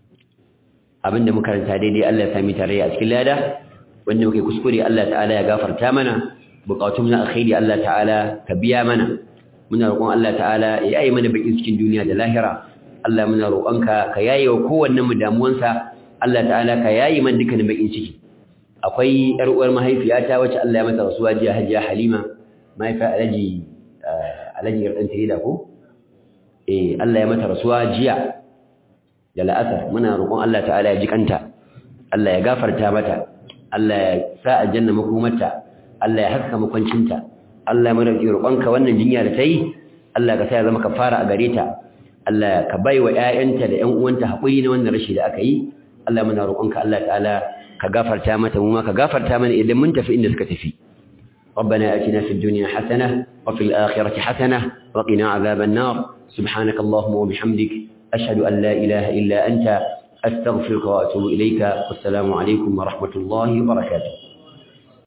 Speaker 1: abinda muka karanta daidai Allah ya sami tare a cikin lada wanda muke kuskure Allah ta'ala ya gafarta mana bukatun na alkhairi Allah ta'ala ka biya mana muna roƙon Allah ta'ala ya yi mana bakin cikin duniya da lahira Allah muna roƙonka ka yaye wa kowanne mu damuwansa Allah ta'ala ka yaye man dukkanin bakin ciki akwai yar uwar mahaifiyata wacce Allah ya mata rasuwa jiya Hajiya Halima mahaifa Alhaji Yardan Tirida ko Allah ya mata rasuwa jiya da la'asar muna roƙon Allah ta'ala ya ji kanta Allah ya gafarta mata Allah ya sa aljanna makomarta Allah ya haska makwancinta Allah mu roƙi roƙonka wannan jinya da tayi Allah ka sa ya zama kafara a gare ta Allah ka baiwa ƴaƴanta da ƴan uwanta haƙuri na wannan rashi da aka yi Allah muna roƙonka Allah ta'ala ka gafarta mata mu ma ka gafarta mana idan mun tafi inda suka tafi ربنا آتنا في الدنيا حسنة وفي الآخرة حسنة وقنا عذاب النار سبحانك اللهم وبحمدك أشهد أن لا إله إلا أنت أستغفرك وأتوب إليك والسلام عليكم ورحمة الله وبركاته